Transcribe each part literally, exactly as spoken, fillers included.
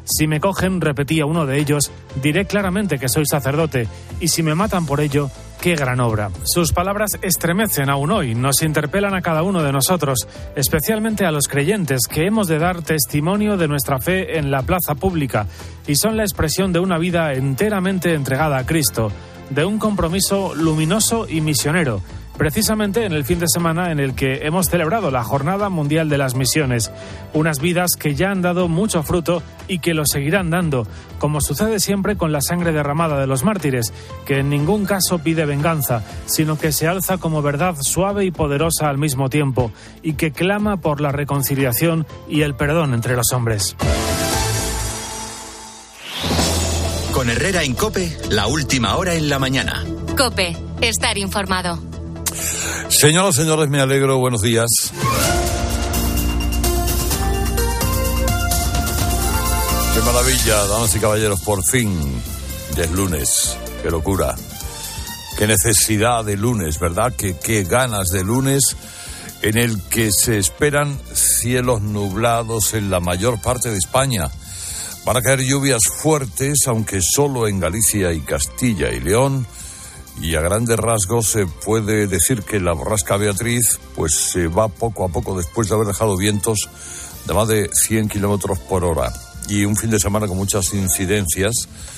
Si me cogen, repetía uno de ellos, diré claramente que soy sacerdote, y si me matan por ello, qué gran obra. Sus palabras estremecen aún hoy, nos interpelan a cada uno de nosotros, especialmente a los creyentes, que hemos de dar testimonio de nuestra fe en la plaza pública, y son la expresión de una vida enteramente entregada a Cristo, de un compromiso luminoso y misionero, precisamente en el fin de semana en el que hemos celebrado la Jornada Mundial de las Misiones. Unas vidas que ya han dado mucho fruto y que lo seguirán dando, como sucede siempre con la sangre derramada de los mártires, que en ningún caso pide venganza, sino que se alza como verdad suave y poderosa al mismo tiempo, y que clama por la reconciliación y el perdón entre los hombres. Con Herrera en COPE, la última hora en la mañana. COPE, estar informado. Señoras, señores, me alegro, buenos días. Qué maravilla, damas y caballeros, por fin, ya es lunes, qué locura, qué necesidad de lunes, ¿verdad? Qué, qué ganas de lunes en el que se esperan cielos nublados en la mayor parte de España. Van a caer lluvias fuertes, aunque solo en Galicia y Castilla y León. Y a grandes rasgos se puede decir que la borrasca Beatriz pues se va poco a poco después de haber dejado vientos de más de cien kilómetros por hora. Y un fin de semana con muchas incidencias.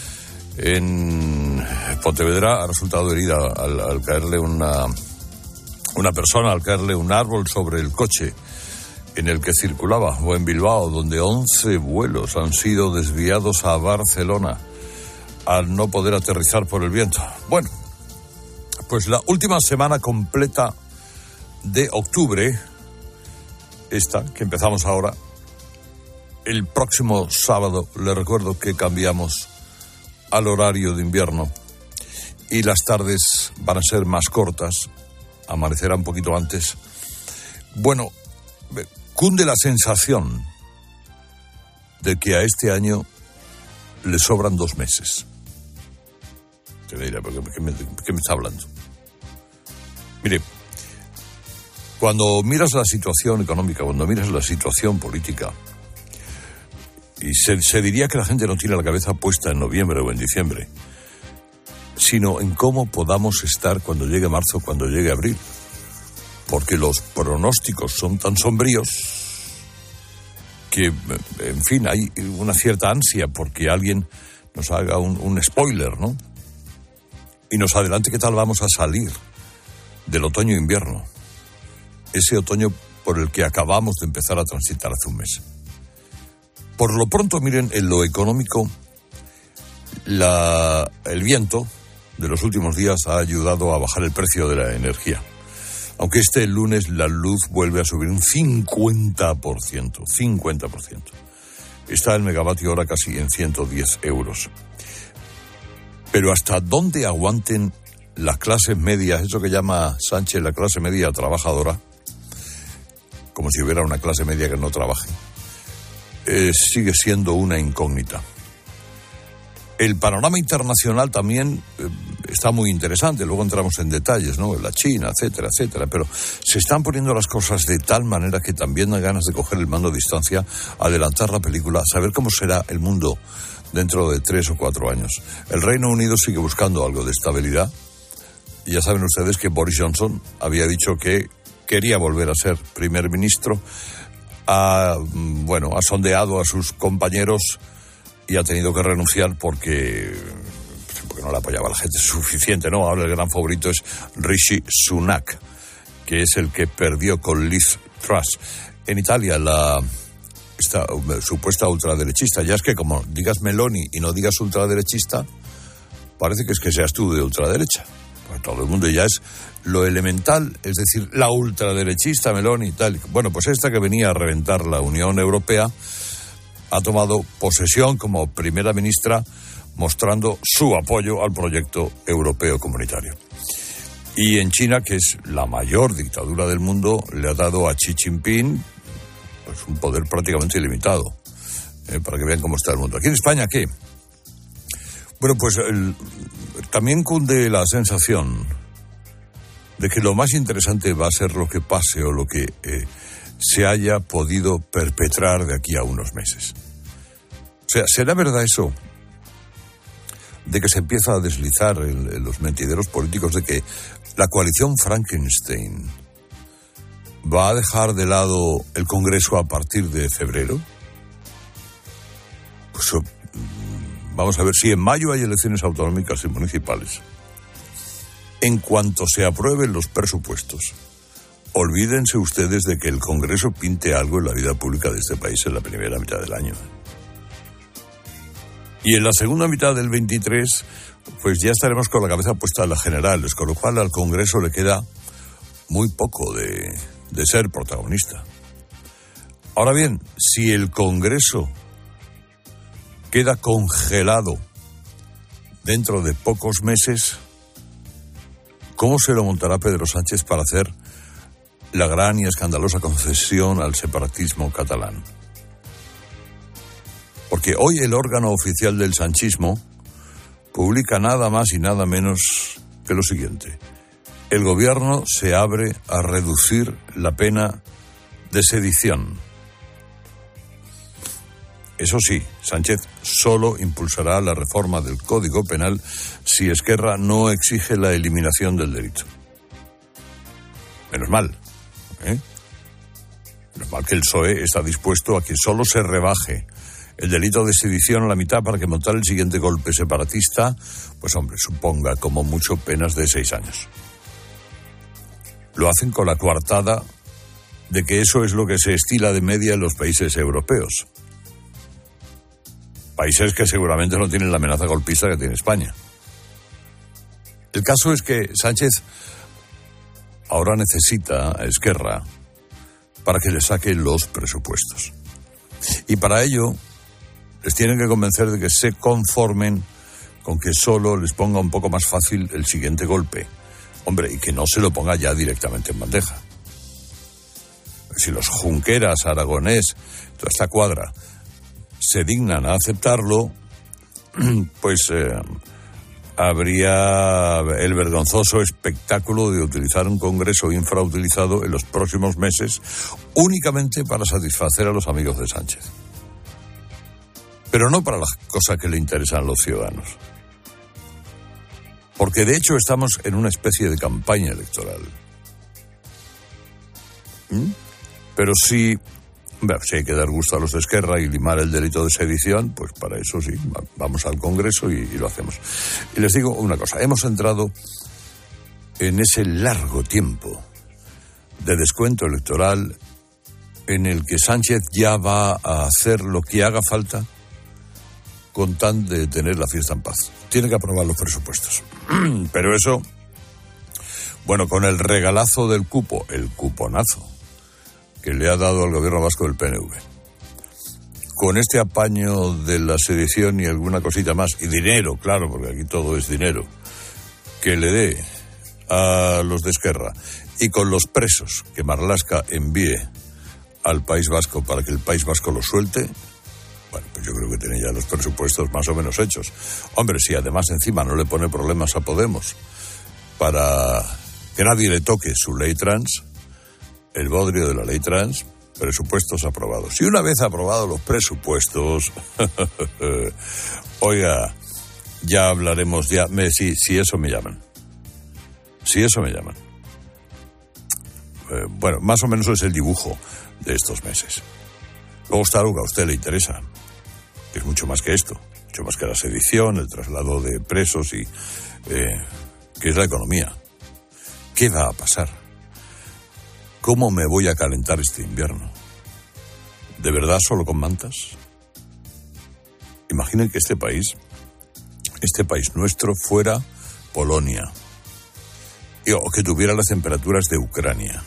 En Pontevedra ha resultado herida al, al caerle una, una persona, al caerle un árbol sobre el coche en el que circulaba, o en Bilbao, donde once vuelos han sido desviados a Barcelona al no poder aterrizar por el viento. Bueno, pues la última semana completa de octubre, esta que empezamos ahora, el próximo sábado, le recuerdo que cambiamos al horario de invierno y las tardes van a ser más cortas, amanecerá un poquito antes. Bueno, cunde la sensación de que a este año le sobran dos meses. Te diré, ¿por qué me, qué me está hablando? Mire, cuando miras la situación económica, cuando miras la situación política, y se, se diría que la gente no tiene la cabeza puesta en noviembre o en diciembre, sino en cómo podamos estar cuando llegue marzo, cuando llegue abril. Porque los pronósticos son tan sombríos que, en fin, hay una cierta ansia porque alguien nos haga un, un spoiler, ¿no? Y nos adelante qué tal vamos a salir del otoño-invierno, ese otoño por el que acabamos de empezar a transitar hace un mes. Por lo pronto, miren, en lo económico, la, el viento de los últimos días ha ayudado a bajar el precio de la energía. Aunque este lunes la luz vuelve a subir un cincuenta por ciento, cincuenta por ciento. Está el megavatio hora casi en ciento diez euros. Pero ¿hasta dónde aguanten las clases medias, eso que llama Sánchez la clase media trabajadora, como si hubiera una clase media que no trabaje? Eh, sigue siendo una incógnita. El panorama internacional también eh, está muy interesante, luego entramos en detalles, ¿no? La China, etcétera, etcétera, pero se están poniendo las cosas de tal manera que también dan ganas de coger el mando a distancia, adelantar la película, saber cómo será el mundo dentro de tres o cuatro años. El Reino Unido sigue buscando algo de estabilidad, y ya saben ustedes que Boris Johnson había dicho que quería volver a ser primer ministro, ha, bueno, ha sondeado a sus compañeros y ha tenido que renunciar porque, porque no le apoyaba a la gente suficiente, ¿no? Ahora el gran favorito es Rishi Sunak, que es el que perdió con Liz Truss. En Italia, la esta supuesta ultraderechista, ya es que como digas Meloni y no digas ultraderechista, parece que es que seas tú de ultraderecha. Pues todo el mundo ya es lo elemental, es decir, la ultraderechista Meloni y tal. Bueno, pues esta que venía a reventar la Unión Europea ha tomado posesión como primera ministra, mostrando su apoyo al proyecto europeo comunitario. Y en China, que es la mayor dictadura del mundo, le ha dado a Xi Jinping pues, un poder prácticamente ilimitado, eh, para que vean cómo está el mundo. Aquí en España, ¿qué? Bueno, pues el, también cunde la sensación de que lo más interesante va a ser lo que pase o lo que eh, se haya podido perpetrar de aquí a unos meses. sea, ¿será verdad eso de que se empieza a deslizar en, en los mentideros políticos de que la coalición Frankenstein va a dejar de lado el Congreso a partir de febrero? Pues vamos a ver, si en mayo hay elecciones autonómicas y municipales, en cuanto se aprueben los presupuestos, olvídense ustedes de que el Congreso pinte algo en la vida pública de este país en la primera mitad del año. Y en la segunda mitad del veintitrés, pues ya estaremos con la cabeza puesta en las generales, con lo cual al Congreso le queda muy poco de, de ser protagonista. Ahora bien, si el Congreso queda congelado dentro de pocos meses, ¿cómo se lo montará Pedro Sánchez para hacer la gran y escandalosa concesión al separatismo catalán? Porque hoy el órgano oficial del sanchismo publica nada más y nada menos que lo siguiente: el gobierno se abre a reducir la pena de sedición. Eso sí, Sánchez solo impulsará la reforma del Código Penal si Esquerra no exige la eliminación del delito. Menos mal, ¿eh? Menos mal que el P S O E está dispuesto a que solo se rebaje el delito de sedición a la mitad para que montar el siguiente golpe separatista, pues hombre, suponga como mucho penas de seis años. Lo hacen con la coartada de que eso es lo que se estila de media en los países europeos. Países que seguramente no tienen la amenaza golpista que tiene España. El caso es que Sánchez ahora necesita a Esquerra para que le saque los presupuestos. Y para ello les tienen que convencer de que se conformen con que solo les ponga un poco más fácil el siguiente golpe. Hombre, y que no se lo ponga ya directamente en bandeja. Si los Junqueras, Aragonés, toda esta cuadra se dignan a aceptarlo, pues eh, habría el vergonzoso espectáculo de utilizar un Congreso infrautilizado en los próximos meses únicamente para satisfacer a los amigos de Sánchez. Pero no para las cosas que le interesan a los ciudadanos. Porque de hecho estamos en una especie de campaña electoral. ¿Mm? Pero si, bueno, si hay que dar gusto a los de Esquerra y limar el delito de sedición, pues para eso sí, vamos al Congreso y, y lo hacemos. Y les digo una cosa, hemos entrado en ese largo tiempo de descuento electoral en el que Sánchez ya va a hacer lo que haga falta con tan de tener la fiesta en paz. Tiene que aprobar los presupuestos. Pero eso, bueno, con el regalazo del cupo, el cuponazo que le ha dado al gobierno vasco del P N V, con este apaño de la sedición y alguna cosita más, y dinero, claro, porque aquí todo es dinero, que le dé a los de Esquerra, y con los presos que Marlaska envíe al País Vasco para que el País Vasco los suelte, bueno, pues yo creo que tiene ya los presupuestos más o menos hechos. Hombre, si además encima no le pone problemas a Podemos para que nadie le toque su ley trans, el bodrio de la ley trans, presupuestos aprobados. Y una vez aprobados los presupuestos, oiga, ya hablaremos, ya, me, si, si eso me llaman. Si eso me llaman. Eh, bueno, más o menos es el dibujo de estos meses. Luego está algo que a usted le interesa, que es mucho más que esto, mucho más que la sedición, el traslado de presos y eh, que es la economía. ¿Qué va a pasar? ¿Cómo me voy a calentar este invierno? ¿De verdad solo con mantas? Imaginen que este país, este país nuestro, fuera Polonia, y, o que tuviera las temperaturas de Ucrania.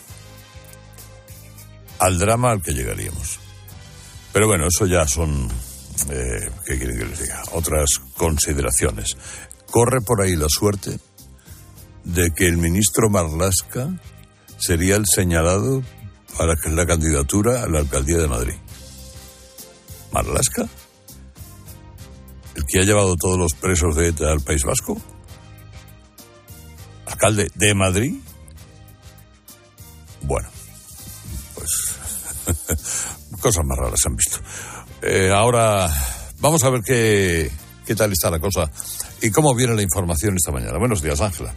Al drama al que llegaríamos. Pero bueno, eso ya son, eh, ¿qué quieren que les diga? Otras consideraciones. Corre por ahí la suerte de que el ministro Marlaska sería el señalado para la candidatura a la alcaldía de Madrid. ¿Marlaska? ¿El que ha llevado todos los presos de ETA al País Vasco? ¿Alcalde de Madrid? Bueno, pues cosas más raras se han visto. Eh, ahora Vamos a ver qué, qué tal está la cosa y cómo viene la información esta mañana. Buenos días, Ángela.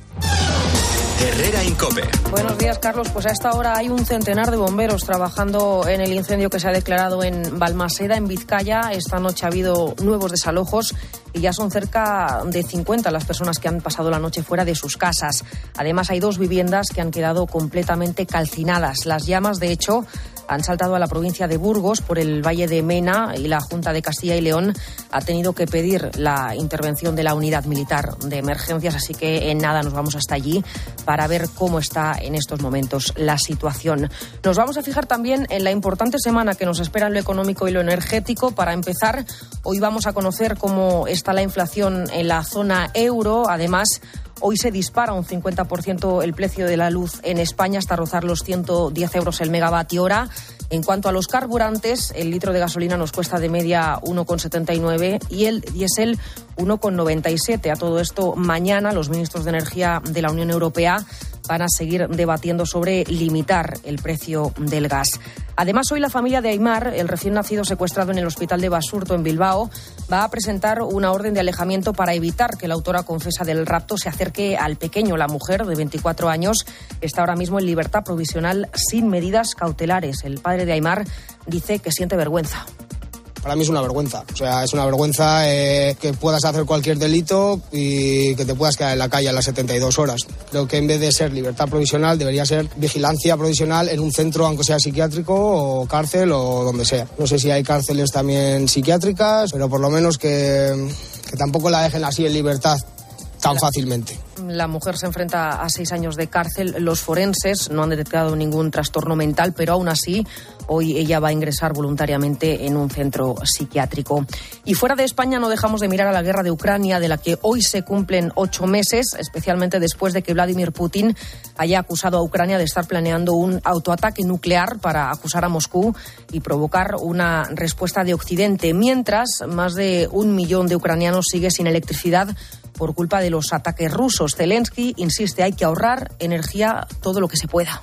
Herrera Incope. Buenos días, Carlos. Pues a esta hora hay un centenar de bomberos trabajando en el incendio que se ha declarado en Balmaseda, en Vizcaya. Esta noche ha habido nuevos desalojos y ya son cerca de cincuenta las personas que han pasado la noche fuera de sus casas. Además, hay dos viviendas que han quedado completamente calcinadas. Las llamas, de hecho, han saltado a la provincia de Burgos por el Valle de Mena y la Junta de Castilla y León ha tenido que pedir la intervención de la Unidad Militar de Emergencias, así que en nada nos vamos hasta allí para ver cómo está en estos momentos la situación. Nos vamos a fijar también en la importante semana que nos espera en lo económico y lo energético. Para empezar, hoy vamos a conocer cómo está la inflación en la zona euro. Además, hoy se dispara un cincuenta por ciento el precio de la luz en España hasta rozar los ciento diez euros el megavatio hora. En cuanto a los carburantes, el litro de gasolina nos cuesta de media uno con setenta y nueve y el diésel uno con noventa y siete. A todo esto, mañana los ministros de Energía de la Unión Europea van a seguir debatiendo sobre limitar el precio del gas. Además, hoy la familia de Aimar, el recién nacido secuestrado en el hospital de Basurto, en Bilbao, va a presentar una orden de alejamiento para evitar que la autora confesa del rapto se acerque al pequeño. La mujer, de veinticuatro años, está ahora mismo en libertad provisional sin medidas cautelares. El padre de Aimar dice que siente vergüenza. Para mí es una vergüenza, o sea, es una vergüenza eh, que puedas hacer cualquier delito y que te puedas quedar en la calle a las setenta y dos horas. Creo que en vez de ser libertad provisional debería ser vigilancia provisional en un centro, aunque sea psiquiátrico o cárcel o donde sea. No sé si hay cárceles también psiquiátricas, pero por lo menos que, que tampoco la dejen así en libertad tan fácilmente. La mujer se enfrenta a seis años de cárcel. Los forenses no han detectado ningún trastorno mental, pero aún así hoy ella va a ingresar voluntariamente en un centro psiquiátrico. Y fuera de España no dejamos de mirar a la guerra de Ucrania, de la que hoy se cumplen ocho meses, especialmente después de que Vladimir Putin haya acusado a Ucrania de estar planeando un autoataque nuclear para acusar a Moscú y provocar una respuesta de Occidente. Mientras, más de un millón de ucranianos sigue sin electricidad por culpa de los ataques rusos. Zelensky insiste, hay que ahorrar energía todo lo que se pueda.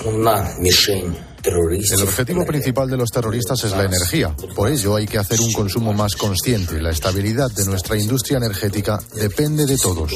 El objetivo principal de los terroristas es la energía. Por ello hay que hacer un consumo más consciente. La estabilidad de nuestra industria energética depende de todos.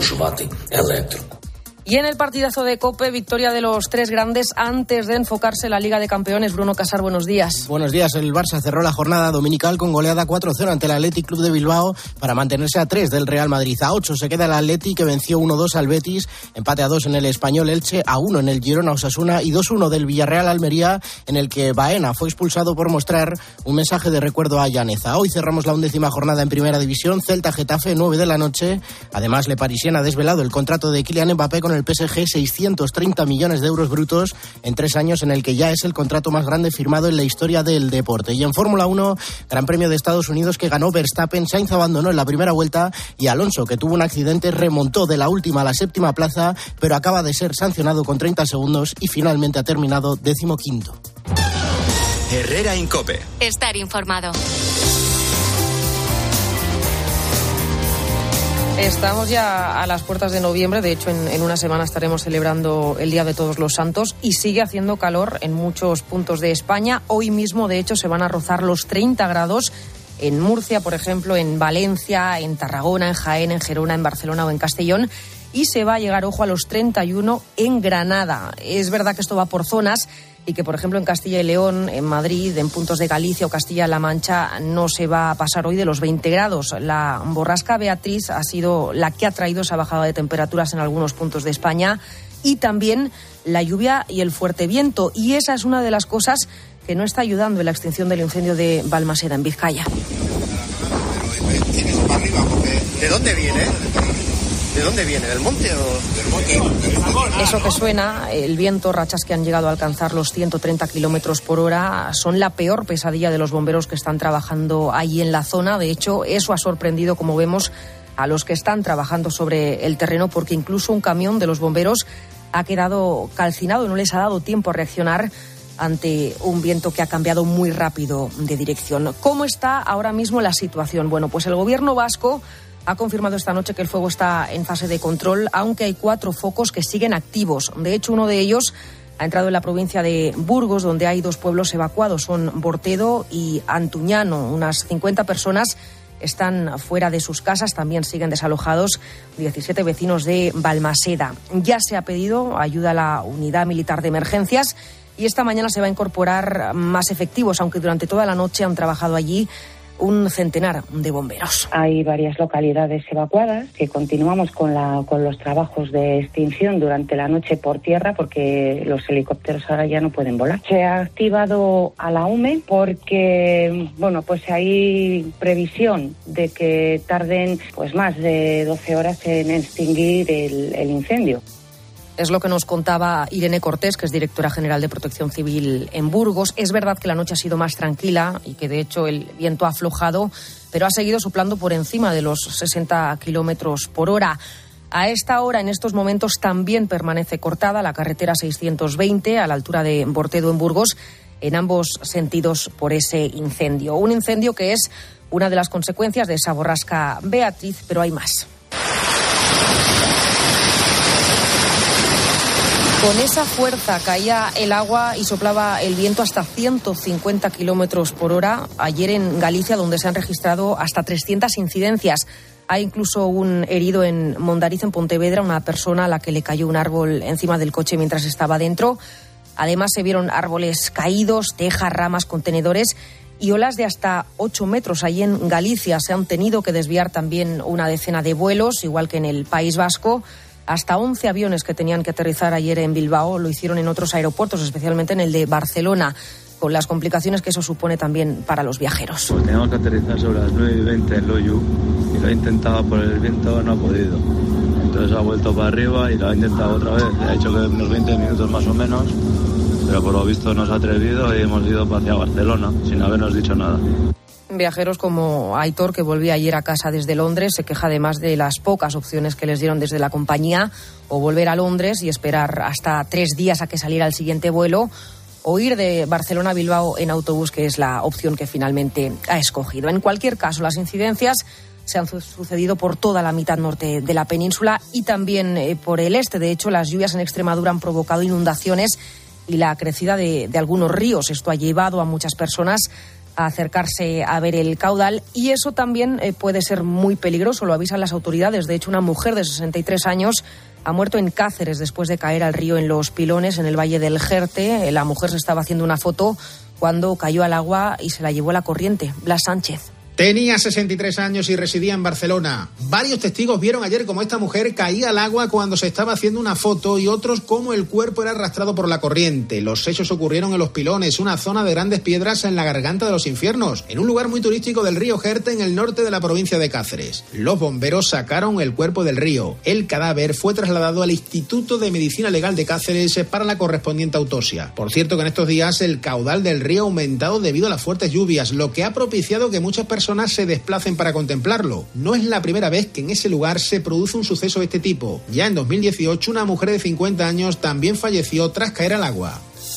Y en el partidazo de COPE, victoria de los tres grandes antes de enfocarse en la Liga de Campeones. Bruno Casar, buenos días. Buenos días. El Barça cerró la jornada dominical con goleada cuatro cero ante el Athletic Club de Bilbao para mantenerse a tres del Real Madrid. A ocho se queda el Athletic, que venció uno dos al Betis, empate a dos en el Español Elche, a uno en el Girona Osasuna y dos uno del Villarreal Almería, en el que Baena fue expulsado por mostrar un mensaje de recuerdo a Llaneza. Hoy cerramos la undécima jornada en Primera División. Celta Getafe, nueve de la noche. Además, Le Parisien ha desvelado el contrato de Kylian Mbappé con el P S G, seiscientos treinta millones de euros brutos en tres años, en el que ya es el contrato más grande firmado en la historia del deporte. Y en Fórmula uno, Gran Premio de Estados Unidos que ganó Verstappen. Sainz abandonó en la primera vuelta y Alonso, que tuvo un accidente, remontó de la última a la séptima plaza, pero acaba de ser sancionado con treinta segundos y finalmente ha terminado decimoquinto. Herrera Incope. Estar informado. Estamos ya a las puertas de noviembre, de hecho en, en una semana estaremos celebrando el Día de Todos los Santos y sigue haciendo calor en muchos puntos de España. Hoy mismo, de hecho, se van a rozar los treinta grados en Murcia, por ejemplo, en Valencia, en Tarragona, en Jaén, en Gerona, en Barcelona o en Castellón. Y se va a llegar, ojo, a los treinta y uno en Granada. Es verdad que esto va por zonas y que, por ejemplo, en Castilla y León, en Madrid, en puntos de Galicia o Castilla-La Mancha, no se va a pasar hoy de los veinte grados. La borrasca Beatriz ha sido la que ha traído esa bajada de temperaturas en algunos puntos de España y también la lluvia y el fuerte viento. Y esa es una de las cosas que no está ayudando en la extinción del incendio de Balmaseda, en Vizcaya. ¿De dónde viene? ¿De dónde viene? ¿Del monte o del monte? Eso que suena, el viento, rachas que han llegado a alcanzar los ciento treinta kilómetros por hora, son la peor pesadilla de los bomberos que están trabajando ahí en la zona. De hecho, eso ha sorprendido, como vemos, a los que están trabajando sobre el terreno, porque incluso un camión de los bomberos ha quedado calcinado y no les ha dado tiempo a reaccionar ante un viento que ha cambiado muy rápido de dirección. ¿Cómo está ahora mismo la situación? Bueno, pues el gobierno vasco ha confirmado esta noche que el fuego está en fase de control, aunque hay cuatro focos que siguen activos. De hecho, uno de ellos ha entrado en la provincia de Burgos, donde hay dos pueblos evacuados, son Bortedo y Antuñano. Unas cincuenta personas están fuera de sus casas, también siguen desalojados diecisiete vecinos de Balmaseda. Ya se ha pedido ayuda a la unidad militar de emergencias y esta mañana se va a incorporar más efectivos, aunque durante toda la noche han trabajado allí un centenar de bomberos. Hay varias localidades evacuadas que continuamos con, la, con los trabajos de extinción durante la noche por tierra porque los helicópteros ahora ya no pueden volar. Se ha activado a la U M E porque, bueno, pues hay previsión de que tarden pues más de doce horas en extinguir el, el incendio. Es lo que nos contaba Irene Cortés, que es directora general de Protección Civil en Burgos. Es verdad que la noche ha sido más tranquila y que de hecho el viento ha aflojado, pero ha seguido soplando por encima de los sesenta kilómetros por hora. A esta hora, en estos momentos, también permanece cortada la carretera seiscientos veinte a la altura de Bortedo en Burgos, en ambos sentidos por ese incendio. Un incendio que es una de las consecuencias de esa borrasca Beatriz, pero hay más. Con esa fuerza caía el agua y soplaba el viento hasta ciento cincuenta kilómetros por hora. Ayer en Galicia, donde se han registrado hasta trescientas incidencias. Hay incluso un herido en Mondariz, en Pontevedra, una persona a la que le cayó un árbol encima del coche mientras estaba dentro. Además, se vieron árboles caídos, tejas, ramas, contenedores y olas de hasta ocho metros. Allí en Galicia se han tenido que desviar también una decena de vuelos, igual que en el País Vasco. Hasta once aviones que tenían que aterrizar ayer en Bilbao lo hicieron en otros aeropuertos, especialmente en el de Barcelona, con las complicaciones que eso supone también para los viajeros. Pues teníamos que aterrizar sobre las nueve y veinte en Loiu y lo ha intentado por el viento, no ha podido. Entonces ha vuelto para arriba y lo ha intentado otra vez. Ha hecho que unos veinte minutos más o menos, pero por lo visto no se ha atrevido y hemos ido hacia Barcelona sin habernos dicho nada. Viajeros como Aitor, que volvía ayer a casa desde Londres, se queja además de las pocas opciones que les dieron desde la compañía, o volver a Londres y esperar hasta tres días a que saliera el siguiente vuelo, o ir de Barcelona a Bilbao en autobús, que es la opción que finalmente ha escogido. En cualquier caso, las incidencias se han sucedido por toda la mitad norte de la península y también eh, por el este. De hecho, las lluvias en Extremadura han provocado inundaciones y la crecida de, de algunos ríos. Esto ha llevado a muchas personas a acercarse a ver el caudal y eso también eh, puede ser muy peligroso, lo avisan las autoridades. De hecho, una mujer de sesenta y tres años ha muerto en Cáceres después de caer al río en Los Pilones, en el Valle del Jerte. La mujer se estaba haciendo una foto cuando cayó al agua y se la llevó la corriente. Blas Sánchez. Tenía sesenta y tres años y residía en Barcelona. Varios testigos vieron ayer cómo esta mujer caía al agua cuando se estaba haciendo una foto y otros cómo el cuerpo era arrastrado por la corriente. Los hechos ocurrieron en Los Pilones, una zona de grandes piedras en la garganta de los infiernos, en un lugar muy turístico del río Jerte en el norte de la provincia de Cáceres. Los bomberos sacaron el cuerpo del río. El cadáver fue trasladado al Instituto de Medicina Legal de Cáceres para la correspondiente autopsia. Por cierto que en estos días el caudal del río ha aumentado debido a las fuertes lluvias, lo que ha propiciado que muchas personas se desplacen para contemplarlo. No es la primera vez que en ese lugar se produce un suceso de este tipo. Ya en dos mil dieciocho una mujer de cincuenta años también falleció tras caer al agua.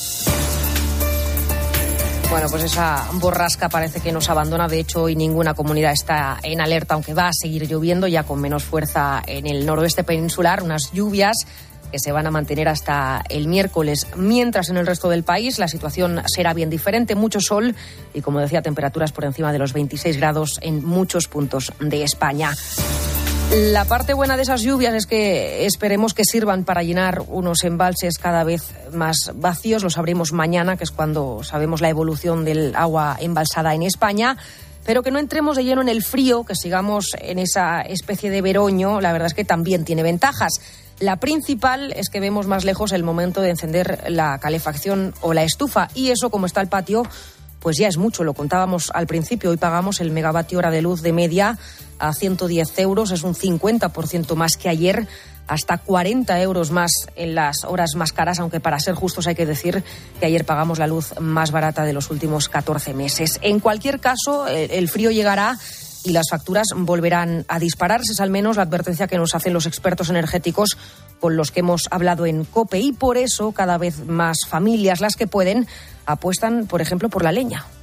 Bueno, pues esa borrasca parece que nos abandona. De hecho, hoy ninguna comunidad está en alerta, aunque va a seguir lloviendo ya con menos fuerza en el noroeste peninsular. Unas lluvias que se van a mantener hasta el miércoles. Mientras en el resto del país la situación será bien diferente, mucho sol y, como decía, temperaturas por encima de los veintiséis grados en muchos puntos de España. La parte buena de esas lluvias es que esperemos que sirvan para llenar unos embalses cada vez más vacíos. Lo sabremos mañana, que es cuando sabemos la evolución del agua embalsada en España. Pero que no entremos de lleno en el frío, que sigamos en esa especie de veroño, la verdad es que también tiene ventajas. La principal es que vemos más lejos el momento de encender la calefacción o la estufa, y eso, como está el patio, pues ya es mucho. Lo contábamos al principio, hoy pagamos el megavatio hora de luz de media a ciento diez euros, es un cincuenta por ciento más que ayer, hasta cuarenta euros más en las horas más caras, aunque para ser justos hay que decir que ayer pagamos la luz más barata de los últimos catorce meses. En cualquier caso, el frío llegará y las facturas volverán a dispararse, es al menos la advertencia que nos hacen los expertos energéticos con los que hemos hablado en COPE, y por eso cada vez más familias, las que pueden, apuestan, por ejemplo, por la leña.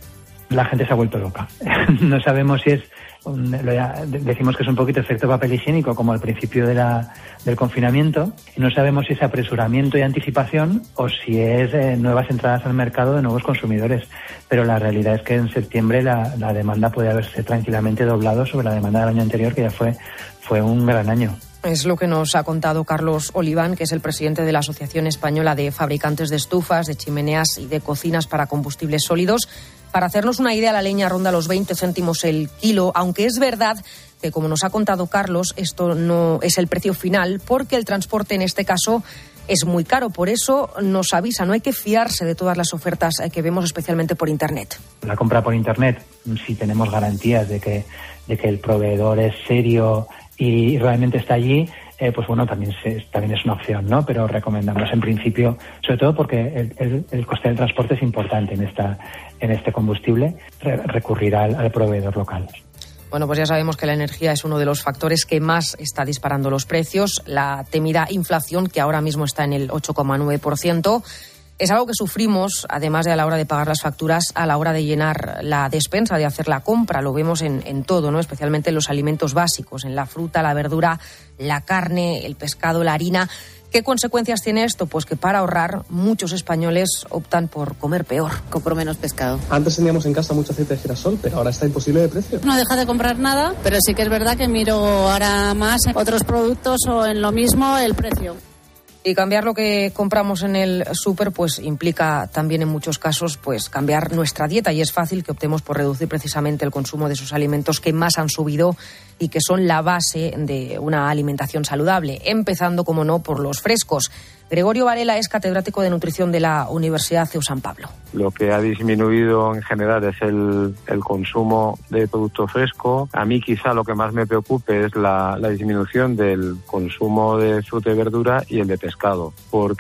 La gente se ha vuelto loca. No sabemos si es, un, decimos que es un poquito efecto papel higiénico, como al principio de la, del confinamiento, y no sabemos si es apresuramiento y anticipación o si es eh, nuevas entradas al mercado de nuevos consumidores. Pero la realidad es que en septiembre la, la demanda puede haberse tranquilamente doblado sobre la demanda del año anterior, que ya fue, fue un gran año. Es lo que nos ha contado Carlos Oliván, que es el presidente de la Asociación Española de Fabricantes de Estufas, de Chimeneas y de Cocinas para Combustibles Sólidos. Para hacernos una idea, la leña ronda los veinte céntimos el kilo, aunque es verdad que, como nos ha contado Carlos, esto no es el precio final, porque el transporte en este caso es muy caro. Por eso nos avisa, no hay que fiarse de todas las ofertas que vemos, especialmente por Internet. La compra por Internet, si tenemos garantías de que, de que el proveedor es serio y realmente está allí, eh, pues bueno, también, se, también es una opción, ¿no? Pero recomendamos en principio, sobre todo porque el, el, el coste del transporte es importante en esta en este combustible, re, recurrir al, al proveedor local. Bueno, pues ya sabemos que la energía es uno de los factores que más está disparando los precios. La temida inflación, que ahora mismo está en el ocho coma nueve por ciento, es algo que sufrimos, además de a la hora de pagar las facturas, a la hora de llenar la despensa, de hacer la compra. Lo vemos en, en todo, ¿no? Especialmente en los alimentos básicos, en la fruta, la verdura, la carne, el pescado, la harina. ¿Qué consecuencias tiene esto? Pues que para ahorrar muchos españoles optan por comer peor. Compro menos pescado. Antes teníamos en casa mucho aceite de girasol, pero ahora está imposible de precio. No deja de comprar nada, pero sí que es verdad que miro ahora más otros productos o en lo mismo el precio. Y cambiar lo que compramos en el súper pues implica también en muchos casos pues cambiar nuestra dieta, y es fácil que optemos por reducir precisamente el consumo de esos alimentos que más han subido y que son la base de una alimentación saludable, empezando, como no, por los frescos. Gregorio Varela es catedrático de nutrición de la Universidad C E U San Pablo. Lo que ha disminuido en general es el, el consumo de producto fresco. A mí quizá lo que más me preocupe es la, la disminución del consumo de fruta y verdura y el de pescado.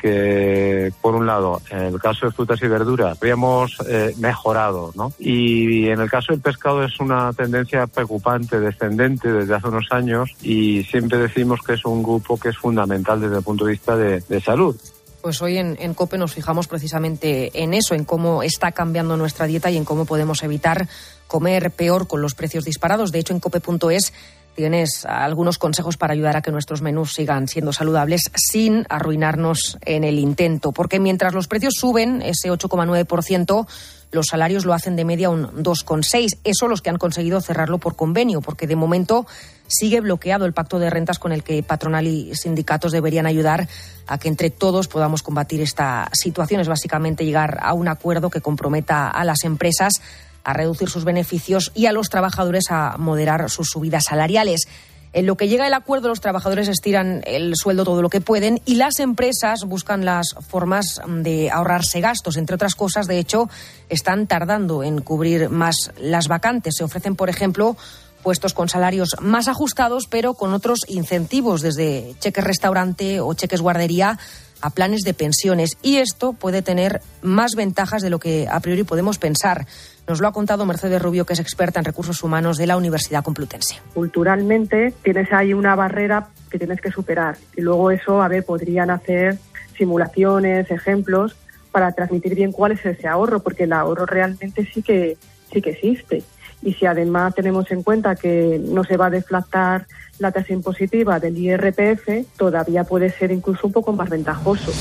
Porque, por un lado, en el caso de frutas y verduras habíamos eh, mejorado, ¿no? Y en el caso del pescado es una tendencia preocupante, descendente desde hace unos años, y siempre decimos que es un grupo que es fundamental desde el punto de vista de, de salud. Pues hoy en, en COPE nos fijamos precisamente en eso, en cómo está cambiando nuestra dieta y en cómo podemos evitar comer peor con los precios disparados. De hecho, en cope punto es tienes algunos consejos para ayudar a que nuestros menús sigan siendo saludables sin arruinarnos en el intento. Porque mientras los precios suben ese ocho coma nueve por ciento, los salarios lo hacen de media un dos coma seis por ciento. Eso los que han conseguido cerrarlo por convenio, porque de momento sigue bloqueado el pacto de rentas con el que patronal y sindicatos deberían ayudar a que entre todos podamos combatir esta situación. Es básicamente llegar a un acuerdo que comprometa a las empresas a reducir sus beneficios y a los trabajadores a moderar sus subidas salariales. En lo que llega el acuerdo, los trabajadores estiran el sueldo todo lo que pueden y las empresas buscan las formas de ahorrarse gastos. Entre otras cosas, de hecho, están tardando en cubrir más las vacantes. Se ofrecen, por ejemplo, puestos con salarios más ajustados, pero con otros incentivos, desde cheques restaurante o cheques guardería a planes de pensiones. Y esto puede tener más ventajas de lo que a priori podemos pensar. Nos lo ha contado Mercedes Rubio, que es experta en recursos humanos de la Universidad Complutense. Culturalmente tienes ahí una barrera que tienes que superar. Y luego eso, a ver, podrían hacer simulaciones, ejemplos, para transmitir bien cuál es ese ahorro, porque el ahorro realmente sí que, sí que existe. Y si además tenemos en cuenta que no se va a deflactar la tasa impositiva del I R P F, todavía puede ser incluso un poco más ventajoso.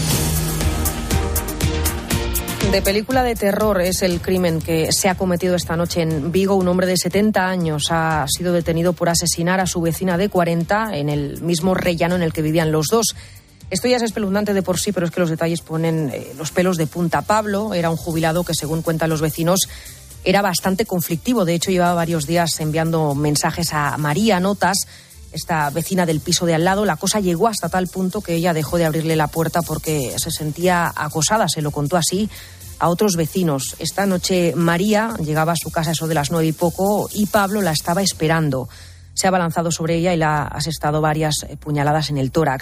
De película de terror es el crimen que se ha cometido esta noche en Vigo. Un hombre de setenta años ha sido detenido por asesinar a su vecina de cuarenta en el mismo rellano en el que vivían los dos. Esto ya es espeluznante de por sí, pero es que los detalles ponen eh, los pelos de punta. Pablo era un jubilado que, según cuentan los vecinos, era bastante conflictivo. De hecho, llevaba varios días enviando mensajes a María, notas, esta vecina del piso de al lado. La cosa llegó hasta tal punto que ella dejó de abrirle la puerta porque se sentía acosada. Se lo contó así a otros vecinos. Esta noche María llegaba a su casa a eso de las nueve y poco y Pablo la estaba esperando. Se ha abalanzado sobre ella y la ha asestado varias puñaladas en el tórax.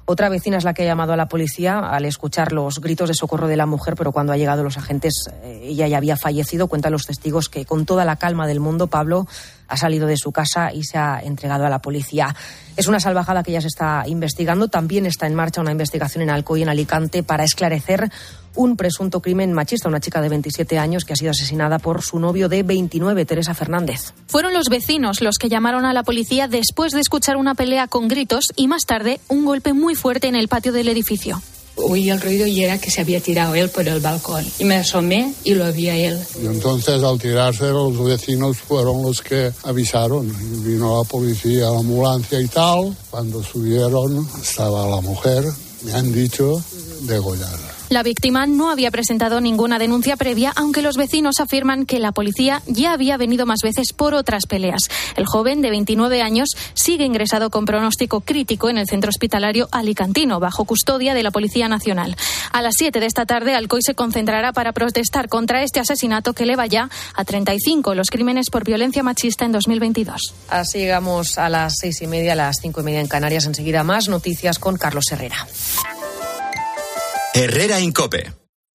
Otra vecina es la que ha llamado a la policía al escuchar los gritos de socorro de la mujer, pero cuando ha llegado los agentes eh, ella ya había fallecido. Cuentan los testigos que con toda la calma del mundo Pablo ha salido de su casa y se ha entregado a la policía. Es una salvajada que ya se está investigando. También está en marcha una investigación en Alcoy, en Alicante, para esclarecer un presunto crimen machista. Una chica de veintisiete años que ha sido asesinada por su novio de veintinueve, Teresa Fernández. Fueron los vecinos los que llamaron a la policía después de escuchar una pelea con gritos y más tarde un golpe muy fuerte en el patio del edificio. Oí el ruido y era que se había tirado él por el balcón. Y me asomé y lo vi a él. Y entonces al tirarse los vecinos fueron los que avisaron. Vino la policía, la ambulancia y tal. Cuando subieron estaba la mujer, me han dicho, degollada. La víctima no había presentado ninguna denuncia previa, aunque los vecinos afirman que la policía ya había venido más veces por otras peleas. El joven, de veintinueve años, sigue ingresado con pronóstico crítico en el centro hospitalario alicantino, bajo custodia de la Policía Nacional. A las siete de esta tarde, Alcoy se concentrará para protestar contra este asesinato que eleva ya a treinta y cinco los crímenes por violencia machista en dos mil veintidós. Así llegamos a las seis y media, a las cinco y media en Canarias. Enseguida más noticias con Carlos Herrera. Herrera en COPE.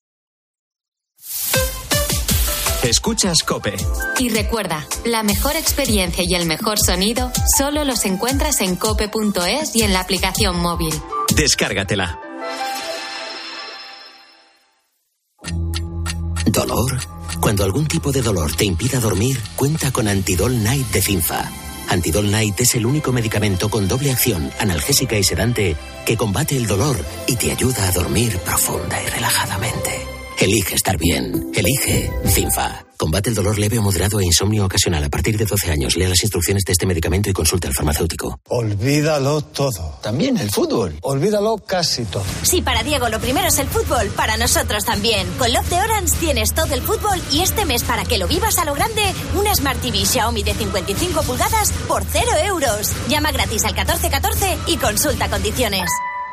Escuchas COPE. Y recuerda, la mejor experiencia y el mejor sonido solo los encuentras en cope punto es y en la aplicación móvil. Descárgatela. ¿Dolor? Cuando algún tipo de dolor te impida dormir, cuenta con Antidol Night de Cinfa. Antidol Night es el único medicamento con doble acción, analgésica y sedante, que combate el dolor y te ayuda a dormir profunda y relajadamente. Elige estar bien. Elige Cinfa. Combate el dolor leve o moderado e insomnio ocasional a partir de doce años. Lea las instrucciones de este medicamento y consulte al farmacéutico. Olvídalo todo. También el fútbol. Olvídalo casi todo. Si para Diego lo primero es el fútbol, para nosotros también. Con Love de Orange tienes todo el fútbol y este mes, para que lo vivas a lo grande, una Smart T V Xiaomi de cincuenta y cinco pulgadas por cero euros. Llama gratis al catorce catorce y consulta condiciones.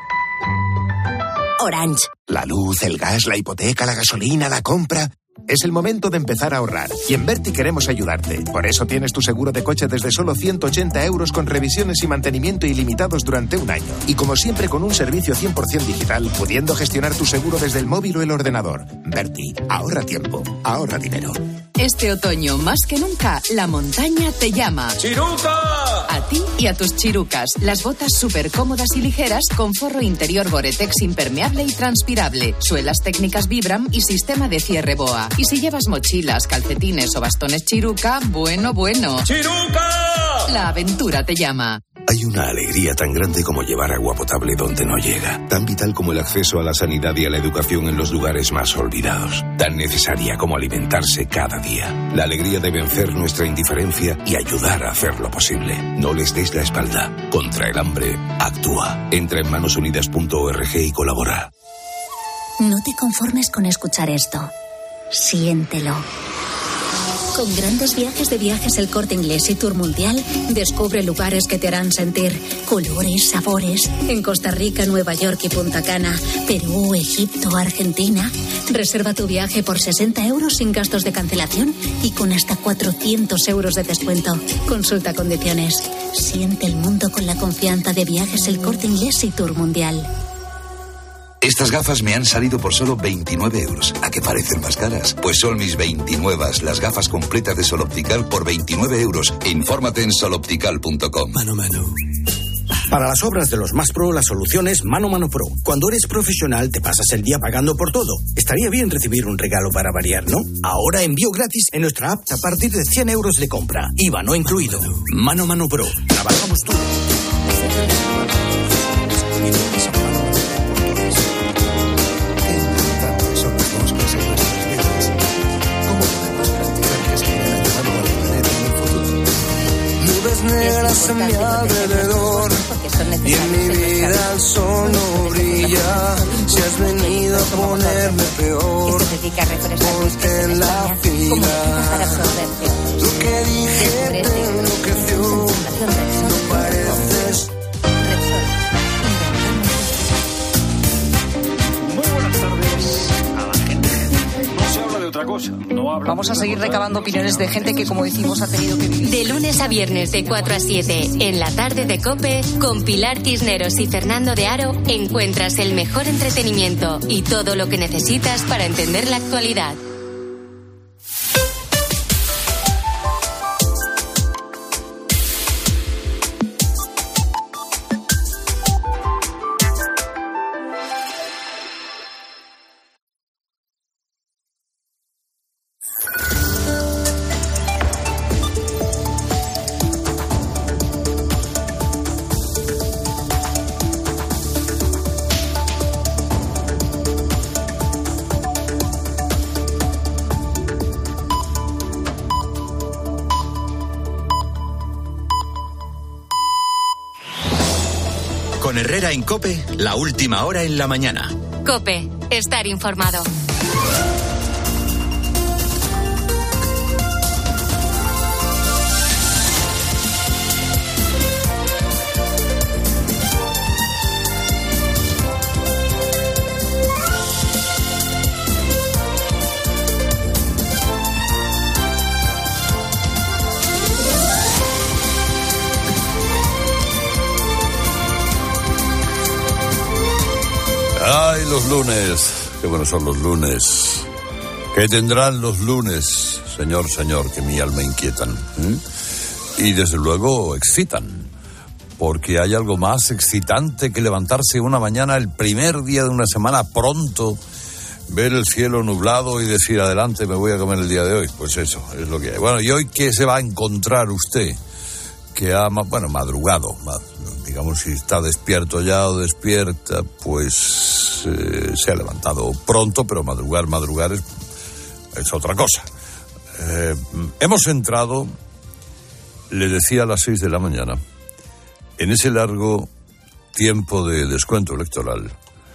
Orange. La luz, el gas, la hipoteca, la gasolina, la compra. Es el momento de empezar a ahorrar. Y en Berti queremos ayudarte. Por eso tienes tu seguro de coche desde solo ciento ochenta euros con revisiones y mantenimiento ilimitados durante un año. Y como siempre, con un servicio cien por ciento digital, pudiendo gestionar tu seguro desde el móvil o el ordenador. Berti, ahorra tiempo, ahorra dinero. Este otoño, más que nunca, la montaña te llama. ¡Chiruca! A ti y a tus chirucas. Las botas súper cómodas y ligeras con forro interior Gore-Tex impermeable y transpirable, suelas técnicas Vibram y sistema de cierre BOA. Y si llevas mochilas, calcetines o bastones Chiruca, bueno, bueno. ¡Chiruca! La aventura te llama. Hay una alegría tan grande como llevar agua potable donde no llega, tan vital como el acceso a la sanidad y a la educación en los lugares más olvidados, tan necesaria como alimentarse cada día. La alegría de vencer nuestra indiferencia y ayudar a hacerlo posible. No les des la espalda. Contra el hambre, actúa. Entra en manos unidas punto org y colabora. No te conformes con escuchar esto. Siéntelo. Con grandes viajes de Viajes El Corte Inglés y Tour Mundial, descubre lugares que te harán sentir colores, sabores. En Costa Rica, Nueva York y Punta Cana, Perú, Egipto, Argentina. Reserva tu viaje por sesenta euros sin gastos de cancelación y con hasta cuatrocientos euros de descuento. Consulta condiciones. Siente el mundo con la confianza de Viajes El Corte Inglés y Tour Mundial. Estas gafas me han salido por solo veintinueve euros. ¿A qué parecen más caras? Pues son mis veintinuevas, las gafas completas de Sol Optical por veintinueve euros. Infórmate en sol optical punto com. Mano Mano. Para las obras de los más pro, la solución es Mano Mano Pro. Cuando eres profesional, te pasas el día pagando por todo. Estaría bien recibir un regalo para variar, ¿no? Ahora envío gratis en nuestra app a partir de cien euros de compra. I V A no incluido. Mano Mano Pro. Trabajamos todo. Negras a mi alrededor y en mi vida el sol no brilla. Si has venido a ponerme peor, ponte en la fila. Lo que dije te enloqueció, no pareces. Muy buenas tardes a la gente. No se habla de otra cosa, no habla vamos a seguir recabando opiniones de gente que, como decimos, ha tenido que vivir. De lunes a viernes de cuatro a siete, en la tarde de COPE, con Pilar Cisneros y Fernando de Aro, encuentras el mejor entretenimiento y todo lo que necesitas para entender la actualidad. Con Herrera en COPE, la última hora en la mañana. COPE, estar informado. Ay, los lunes, qué buenos son los lunes. ¿Qué tendrán los lunes, señor, señor, que mi alma inquietan? ¿Mm? Y desde luego excitan, porque hay algo más excitante que levantarse una mañana, el primer día de una semana, pronto, ver el cielo nublado y decir, adelante, me voy a comer el día de hoy. Pues eso, es lo que hay. Bueno, ¿y hoy qué se va a encontrar usted? Que ha, bueno, madrugado, digamos, si está despierto ya o despierta, pues eh, se ha levantado pronto, pero madrugar, madrugar es, es otra cosa. Eh, hemos entrado, le decía, a las seis de la mañana, en ese largo tiempo de descuento electoral,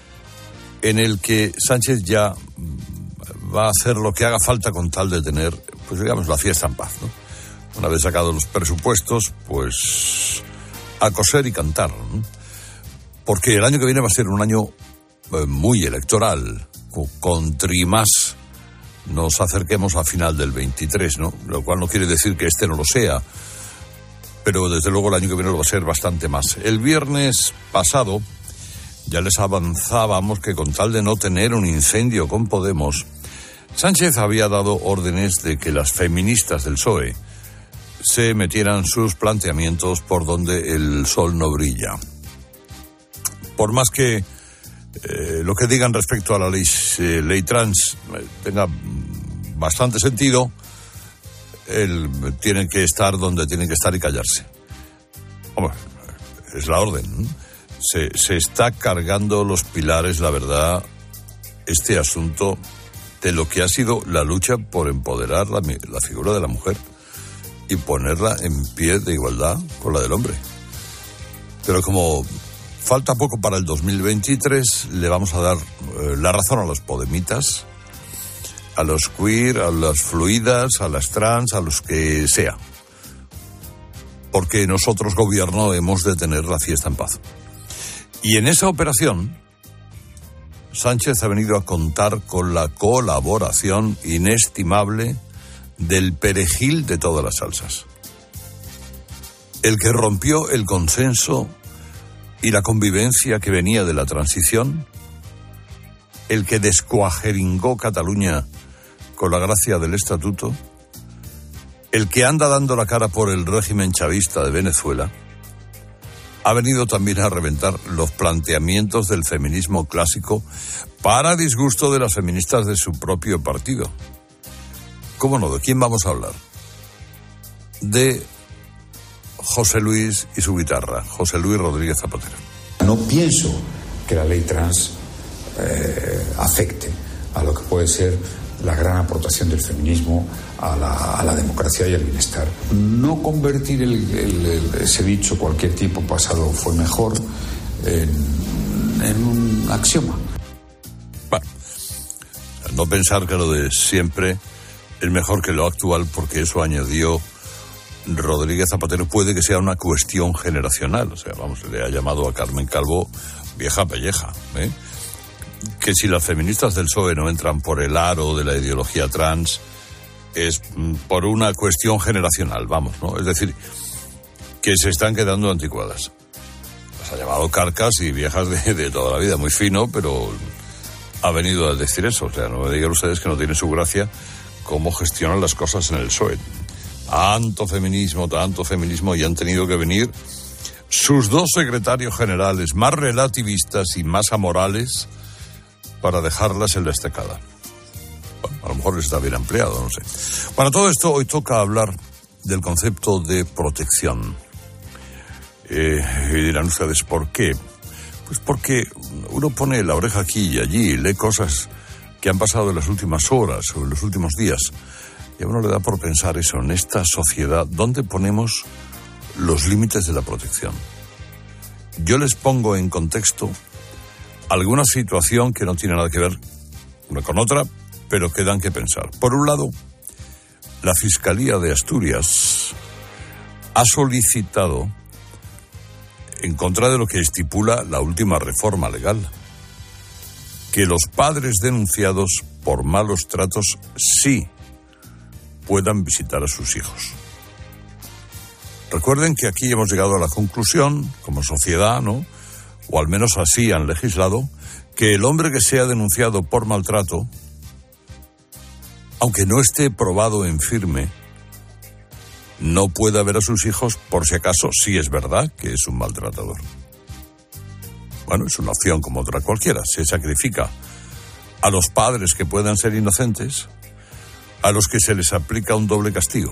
en el que Sánchez ya va a hacer lo que haga falta con tal de tener, pues digamos, la fiesta en paz, ¿no? Una vez sacados los presupuestos, pues a coser y cantar, ¿no? Porque el año que viene va a ser un año eh, muy electoral, con más nos acerquemos a final del veintitrés, ¿no? Lo cual no quiere decir que este no lo sea, pero desde luego el año que viene lo va a ser bastante más. El viernes pasado ya les avanzábamos que con tal de no tener un incendio con Podemos, Sánchez había dado órdenes de que las feministas del P S O E se metieran sus planteamientos por donde el sol no brilla. Por más que eh, lo que digan respecto a la ley, eh, ley trans eh, tenga bastante sentido, él tiene que estar donde tiene que estar y callarse. Hombre, es la orden. Se, se está cargando los pilares, la verdad, este asunto de lo que ha sido la lucha por empoderar la, la figura de la mujer y ponerla en pie de igualdad con la del hombre. Pero como falta poco para el dos mil veintitrés, le vamos a dar eh, la razón a los podemitas, a los queer, a las fluidas, a las trans, a los que sea. Porque nosotros, gobierno, hemos de tener la fiesta en paz. Y en esa operación, Sánchez ha venido a contar con la colaboración inestimable del perejil de todas las salsas. El que rompió el consenso y la convivencia que venía de la transición, el que descuajeringó Cataluña con la gracia del estatuto, el que anda dando la cara por el régimen chavista de Venezuela, ha venido también a reventar los planteamientos del feminismo clásico para disgusto de las feministas de su propio partido. ¿Cómo no? ¿De quién vamos a hablar? De José Luis y su guitarra, José Luis Rodríguez Zapatero. No pienso que la ley trans eh, afecte a lo que puede ser la gran aportación del feminismo a la, a la democracia y al bienestar. No convertir el, el, el, ese dicho cualquier tiempo pasado fue mejor en, en un axioma. Bueno, no pensar que lo de siempre es mejor que lo actual, porque eso añadió Rodríguez Zapatero, puede que sea una cuestión generacional. O sea, vamos, le ha llamado a Carmen Calvo vieja pelleja, ¿eh? Que si las feministas del P S O E no entran por el aro de la ideología trans, es por una cuestión generacional, vamos, ¿no? Es decir, que se están quedando anticuadas. Las ha llamado carcas y viejas de, de toda la vida, muy fino, pero ha venido a decir eso. O sea, no me digan ustedes que no tiene su gracia cómo gestionan las cosas en el P S O E. Tanto feminismo, tanto feminismo, y han tenido que venir sus dos secretarios generales más relativistas y más amorales para dejarlas en la estacada. Bueno, a lo mejor está bien empleado, no sé. Para todo esto, hoy toca hablar del concepto de protección. Eh, y dirán ustedes, ¿por qué? Pues porque uno pone la oreja aquí y allí y lee cosas que han pasado en las últimas horas o en los últimos días. Y a uno le da por pensar eso, en esta sociedad, ¿dónde ponemos los límites de la protección? Yo les pongo en contexto alguna situación que no tiene nada que ver una con otra, pero que dan que pensar. Por un lado, la Fiscalía de Asturias ha solicitado, en contra de lo que estipula la última reforma legal, que los padres denunciados por malos tratos sí puedan visitar a sus hijos. Recuerden que aquí hemos llegado a la conclusión, como sociedad, ¿no?, o al menos así han legislado, que el hombre que sea denunciado por maltrato, aunque no esté probado en firme, no pueda ver a sus hijos por si acaso sí es verdad que es un maltratador. Bueno, es una opción como otra cualquiera. Se sacrifica a los padres que puedan ser inocentes, a los que se les aplica un doble castigo: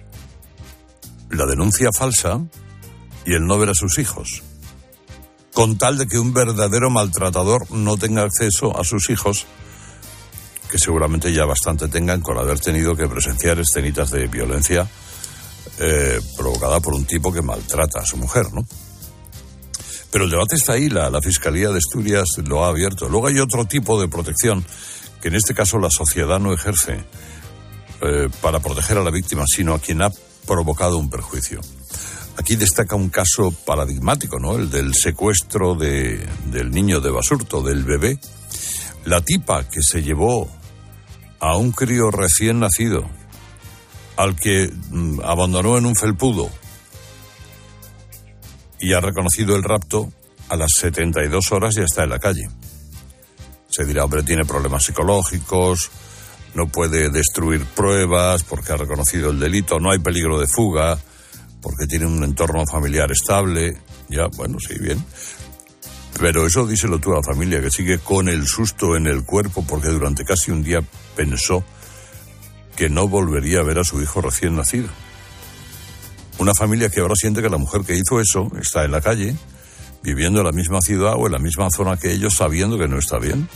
la denuncia falsa y el no ver a sus hijos, con tal de que un verdadero maltratador no tenga acceso a sus hijos, que seguramente ya bastante tengan con haber tenido que presenciar escenitas de violencia eh, provocada por un tipo que maltrata a su mujer, ¿no? Pero el debate está ahí, la, la Fiscalía de Asturias lo ha abierto. Luego hay otro tipo de protección que en este caso la sociedad no ejerce eh, para proteger a la víctima, sino a quien ha provocado un perjuicio. Aquí destaca un caso paradigmático, ¿no? El del secuestro de, del niño de Basurto, del bebé. La tipa que se llevó a un crío recién nacido, al que mm, abandonó en un felpudo, y ha reconocido el rapto, a las setenta y dos horas ya está en la calle. Se dirá, hombre, tiene problemas psicológicos, no puede destruir pruebas porque ha reconocido el delito, no hay peligro de fuga porque tiene un entorno familiar estable. Ya, bueno, sí, bien. Pero eso díselo tú a la familia, que sigue con el susto en el cuerpo porque durante casi un día pensó que no volvería a ver a su hijo recién nacido. Una familia que ahora siente que la mujer que hizo eso está en la calle, viviendo en la misma ciudad o en la misma zona que ellos, sabiendo que no está bien.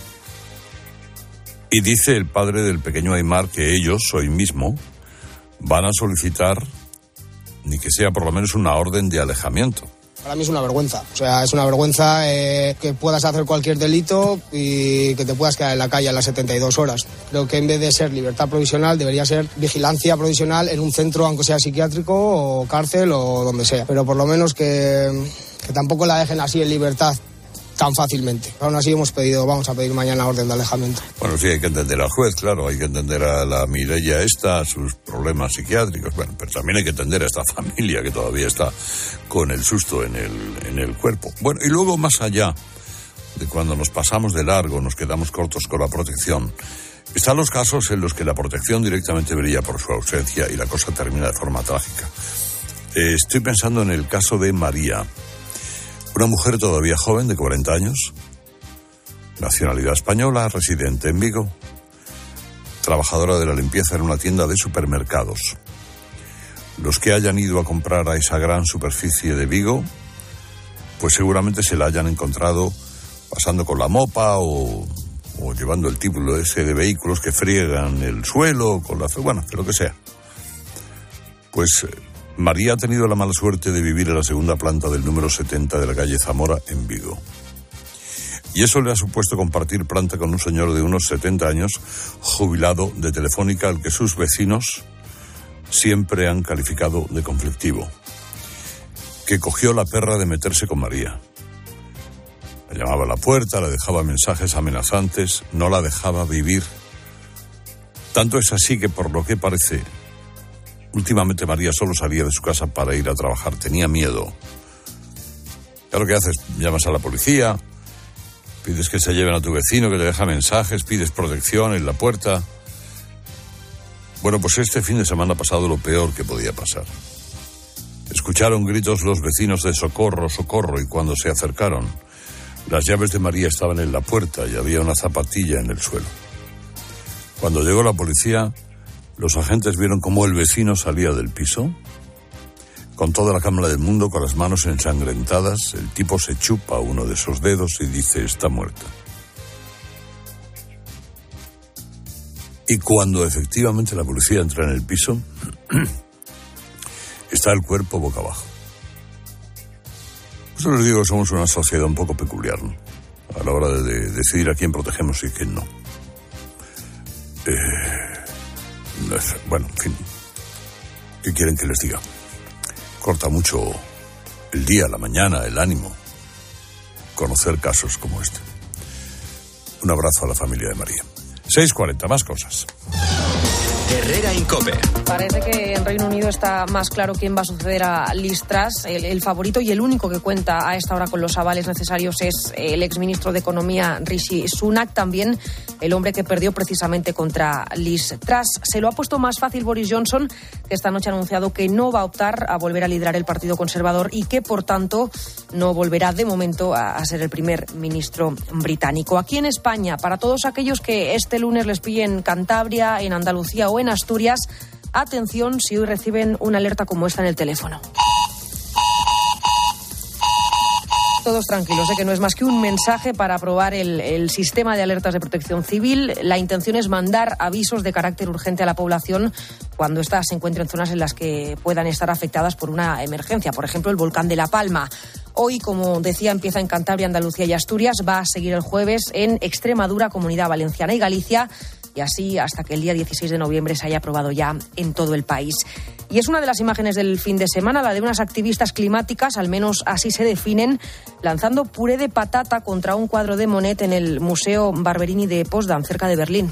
Y dice el padre del pequeño Aymar que ellos, hoy mismo, van a solicitar, ni que sea por lo menos una orden de alejamiento. Para mí es una vergüenza, o sea, es una vergüenza eh, que puedas hacer cualquier delito y que te puedas quedar en la calle a las setenta y dos horas. Creo que en vez de ser libertad provisional debería ser vigilancia provisional en un centro, aunque sea psiquiátrico o cárcel o donde sea. Pero por lo menos que, que tampoco la dejen así en libertad tan fácilmente. Aún así hemos pedido, vamos a pedir mañana orden de alejamiento. Bueno, sí, hay que entender al juez, claro, hay que entender a la Mireia esta, a sus problemas psiquiátricos, bueno, pero también hay que entender a esta familia que todavía está con el susto en el, en el cuerpo. Bueno, y luego más allá de cuando nos pasamos de largo, nos quedamos cortos con la protección, están los casos en los que la protección directamente brilla por su ausencia y la cosa termina de forma trágica. Eh, estoy pensando en el caso de María, una mujer todavía joven de cuarenta años, nacionalidad española, residente en Vigo, trabajadora de la limpieza en una tienda de supermercados. Los que hayan ido a comprar a esa gran superficie de Vigo, pues seguramente se la hayan encontrado pasando con la mopa o, o llevando el título ese de vehículos que friegan el suelo, con la, bueno, de lo que sea. Pues María ha tenido la mala suerte de vivir en la segunda planta del número setenta de la calle Zamora en Vigo. Y eso le ha supuesto compartir planta con un señor de unos setenta años, jubilado de Telefónica, al que sus vecinos siempre han calificado de conflictivo, que cogió la perra de meterse con María. La llamaba a la puerta, le dejaba mensajes amenazantes, no la dejaba vivir. Tanto es así que, por lo que parece, últimamente María solo salía de su casa para ir a trabajar. Tenía miedo. Ya lo que haces, llamas a la policía, pides que se lleven a tu vecino, que te deja mensajes, pides protección en la puerta. Bueno, pues este fin de semana ha pasado lo peor que podía pasar. Escucharon gritos los vecinos de socorro, socorro, y cuando se acercaron, las llaves de María estaban en la puerta y había una zapatilla en el suelo. Cuando llegó la policía, los agentes vieron cómo el vecino salía del piso. Con toda la cámara del mundo, con las manos ensangrentadas, el tipo se chupa uno de esos dedos y dice: está muerta. Y cuando efectivamente la policía entra en el piso, está el cuerpo boca abajo. Por eso les digo que somos una sociedad un poco peculiar, ¿no?, a la hora de, de decidir a quién protegemos y a quién no. Eh, bueno, en fin, ¿qué quieren que les diga? Corta mucho el día, la mañana, el ánimo, conocer casos como este. Un abrazo a la familia de María. seis cuarenta, más cosas. Herrera Incope. Parece que en Reino Unido está más claro quién va a suceder a Liz Truss. El, el favorito y el único que cuenta a esta hora con los avales necesarios es el exministro de Economía, Rishi Sunak, también el hombre que perdió precisamente contra Liz Truss. Se lo ha puesto más fácil Boris Johnson, que esta noche ha anunciado que no va a optar a volver a liderar el Partido Conservador y que, por tanto, no volverá de momento a, a ser el primer ministro británico. Aquí en España, para todos aquellos que este lunes les pille en Cantabria, en Andalucía o en Asturias, atención si hoy reciben una alerta como esta en el teléfono. Todos tranquilos, ¿eh? Que no es más que un mensaje para aprobar el, el sistema de alertas de protección civil. La intención es mandar avisos de carácter urgente a la población cuando ésta se encuentre en zonas en las que puedan estar afectadas por una emergencia. Por ejemplo, el volcán de La Palma. Hoy, como decía, empieza en Cantabria, Andalucía y Asturias. Va a seguir el jueves en Extremadura, Comunidad Valenciana y Galicia. Y así hasta que el día dieciséis de noviembre se haya aprobado ya en todo el país. Y es una de las imágenes del fin de semana, la de unas activistas climáticas, al menos así se definen, lanzando puré de patata contra un cuadro de Monet en el Museo Barberini de Potsdam, cerca de Berlín.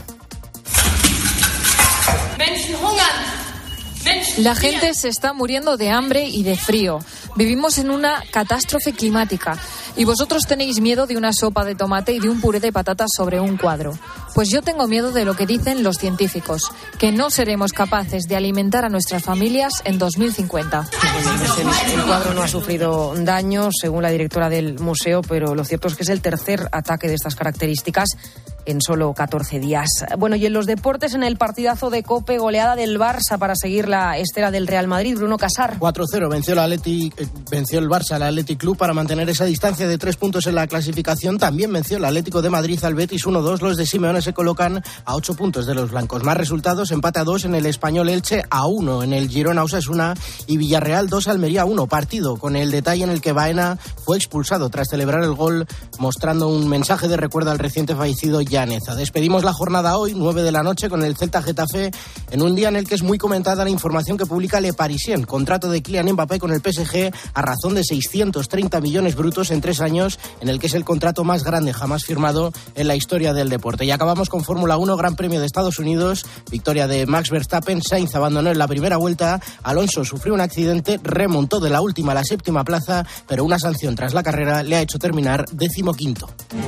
La gente se está muriendo de hambre y de frío. Vivimos en una catástrofe climática. Y vosotros tenéis miedo de una sopa de tomate y de un puré de patatas sobre un cuadro. Pues yo tengo miedo de lo que dicen los científicos, que no seremos capaces de alimentar a nuestras familias en dos mil cincuenta. El cuadro no ha sufrido daños, según la directora del museo, pero lo cierto es que es el tercer ataque de estas características en solo catorce días. Bueno, y en los deportes, en el partidazo de COPE, goleada del Barça para seguir la estela del Real Madrid. Bruno Casar. cuatro cero venció el Athletic, eh, venció el Barça al Athletic Club para mantener esa distancia de tres puntos en la clasificación. También venció el Atlético de Madrid al Betis uno dos. Los de Simeone se colocan a ocho puntos de los blancos. Más resultados: empate a dos en el Español Elche, a uno en el Girona Osasuna y Villarreal dos Almería uno. Partido con el detalle en el que Baena fue expulsado tras celebrar el gol, mostrando un mensaje de recuerdo al reciente fallecido Llaneza. Despedimos la jornada hoy, nueve de la noche, con el Celta Getafe, en un día en el que es muy comentada la información que publica Le Parisien. Contrato de Kylian Mbappé con el P S G a razón de seiscientos treinta millones brutos en tres años, en el que es el contrato más grande jamás firmado en la historia del deporte. Y acabamos con Fórmula uno, Gran Premio de Estados Unidos, victoria de Max Verstappen. Sainz abandonó en la primera vuelta, Alonso sufrió un accidente, remontó de la última a la séptima plaza, pero una sanción tras la carrera le ha hecho terminar decimoquinto.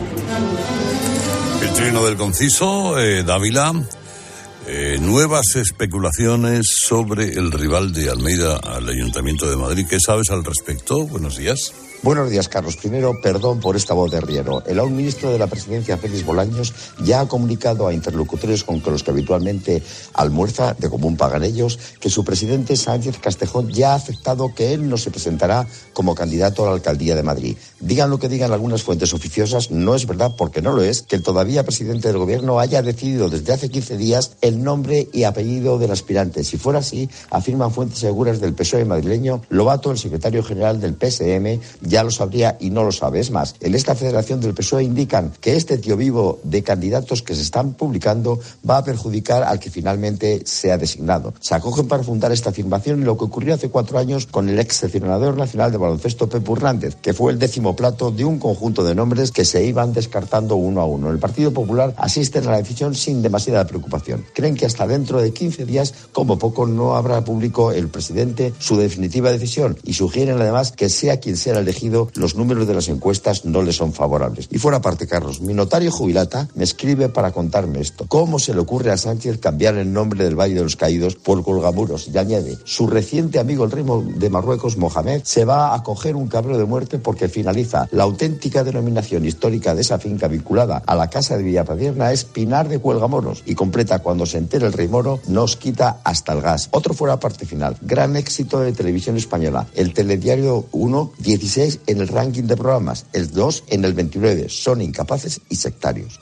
El trino del conciso, eh, Dávila. Eh, nuevas especulaciones sobre el rival de Almeida al Ayuntamiento de Madrid. ¿Qué sabes al respecto? Buenos días. Buenos días, Carlos. Primero, perdón por esta voz de riero. El aún ministro de la Presidencia, Félix Bolaños, ya ha comunicado a interlocutores con los que habitualmente almuerza, de común pagan ellos, que su presidente, Sánchez Castejón, ya ha aceptado que él no se presentará como candidato a la alcaldía de Madrid. Digan lo que digan algunas fuentes oficiosas, no es verdad, porque no lo es, que el todavía presidente del gobierno haya decidido desde hace quince días el nombre y apellido del aspirante. Si fuera así, afirman fuentes seguras del P S O E madrileño, Lobato, el secretario general del P S M, ya lo sabría y no lo sabe. Es más, en esta federación del P S O E indican que este tío vivo de candidatos que se están publicando va a perjudicar al que finalmente sea designado. Se acogen para fundar esta afirmación en lo que ocurrió hace cuatro años con el ex seleccionador nacional de baloncesto Pepe Hernández, que fue el décimo plato de un conjunto de nombres que se iban descartando uno a uno. El Partido Popular asiste a la decisión sin demasiada preocupación. Cree creen que hasta dentro de quince días, como poco, no habrá público el presidente su definitiva decisión y sugieren además que sea quien sea elegido, los números de las encuestas no le son favorables. Y fuera parte, Carlos, mi notario jubilata me escribe para contarme esto. ¿Cómo se le ocurre a Sánchez cambiar el nombre del Valle de los Caídos por Colgamuros? Y añade, su reciente amigo el rey de Marruecos, Mohamed, se va a coger un cabreo de muerte porque finaliza la auténtica denominación histórica de esa finca vinculada a la casa de Villapadierna es Pinar de Cuelgamoros, y completa, cuando se entere el rey moro nos quita hasta el gas. Otro fuera parte final, gran éxito de Televisión Española, el Telediario uno, dieciséis en el ranking de programas, el dos en el veintinueve, son incapaces y sectarios.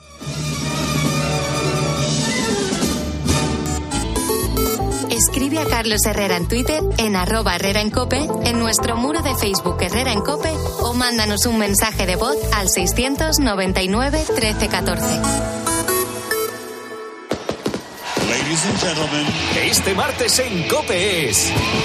Escribe a Carlos Herrera en Twitter, en arroba Herrera en Cope, en nuestro muro de Facebook Herrera en Cope, o mándanos un mensaje de voz al seiscientos noventa y nueve trece catorce. Ladies and gentlemen, este martes en Cope es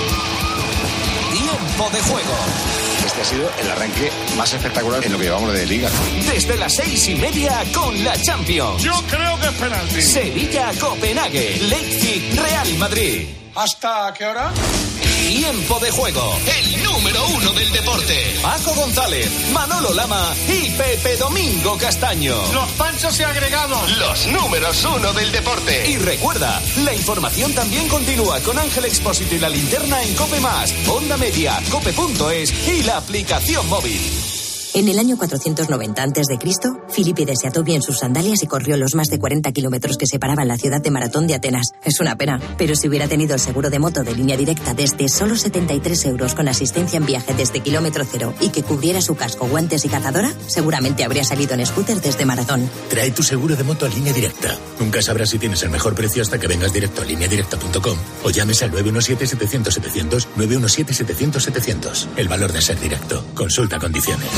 Tiempo de Juego. Este ha sido el arranque más espectacular en lo que llevamos de liga. Desde las seis y media con la Champions. Yo creo que es penalti. Sevilla, Copenhague, Leipzig, Real Madrid. ¿Hasta qué hora? Tiempo de Juego, el número uno del deporte. Paco González, Manolo Lama y Pepe Domingo Castaño. Los panchos y agregados. Los números uno del deporte. Y recuerda, la información también continúa con Ángel Expósito y la linterna en Cope Más, Onda Media, cope punto es y la aplicación móvil. En el año cuatrocientos noventa antes de Cristo, Filipides se ató bien sus sandalias y corrió los más de cuarenta kilómetros que separaban la ciudad de Maratón de Atenas. Es una pena, pero si hubiera tenido el seguro de moto de línea directa desde solo setenta y tres euros con asistencia en viaje desde kilómetro cero y que cubriera su casco, guantes y cazadora, seguramente habría salido en scooter desde Maratón. Trae tu seguro de moto a Línea Directa. Nunca sabrás si tienes el mejor precio hasta que vengas directo a línea directa punto com o llames al nueve uno siete setecientos setecientos, nueve uno siete setecientos setecientos. El valor de ser directo. Consulta condiciones.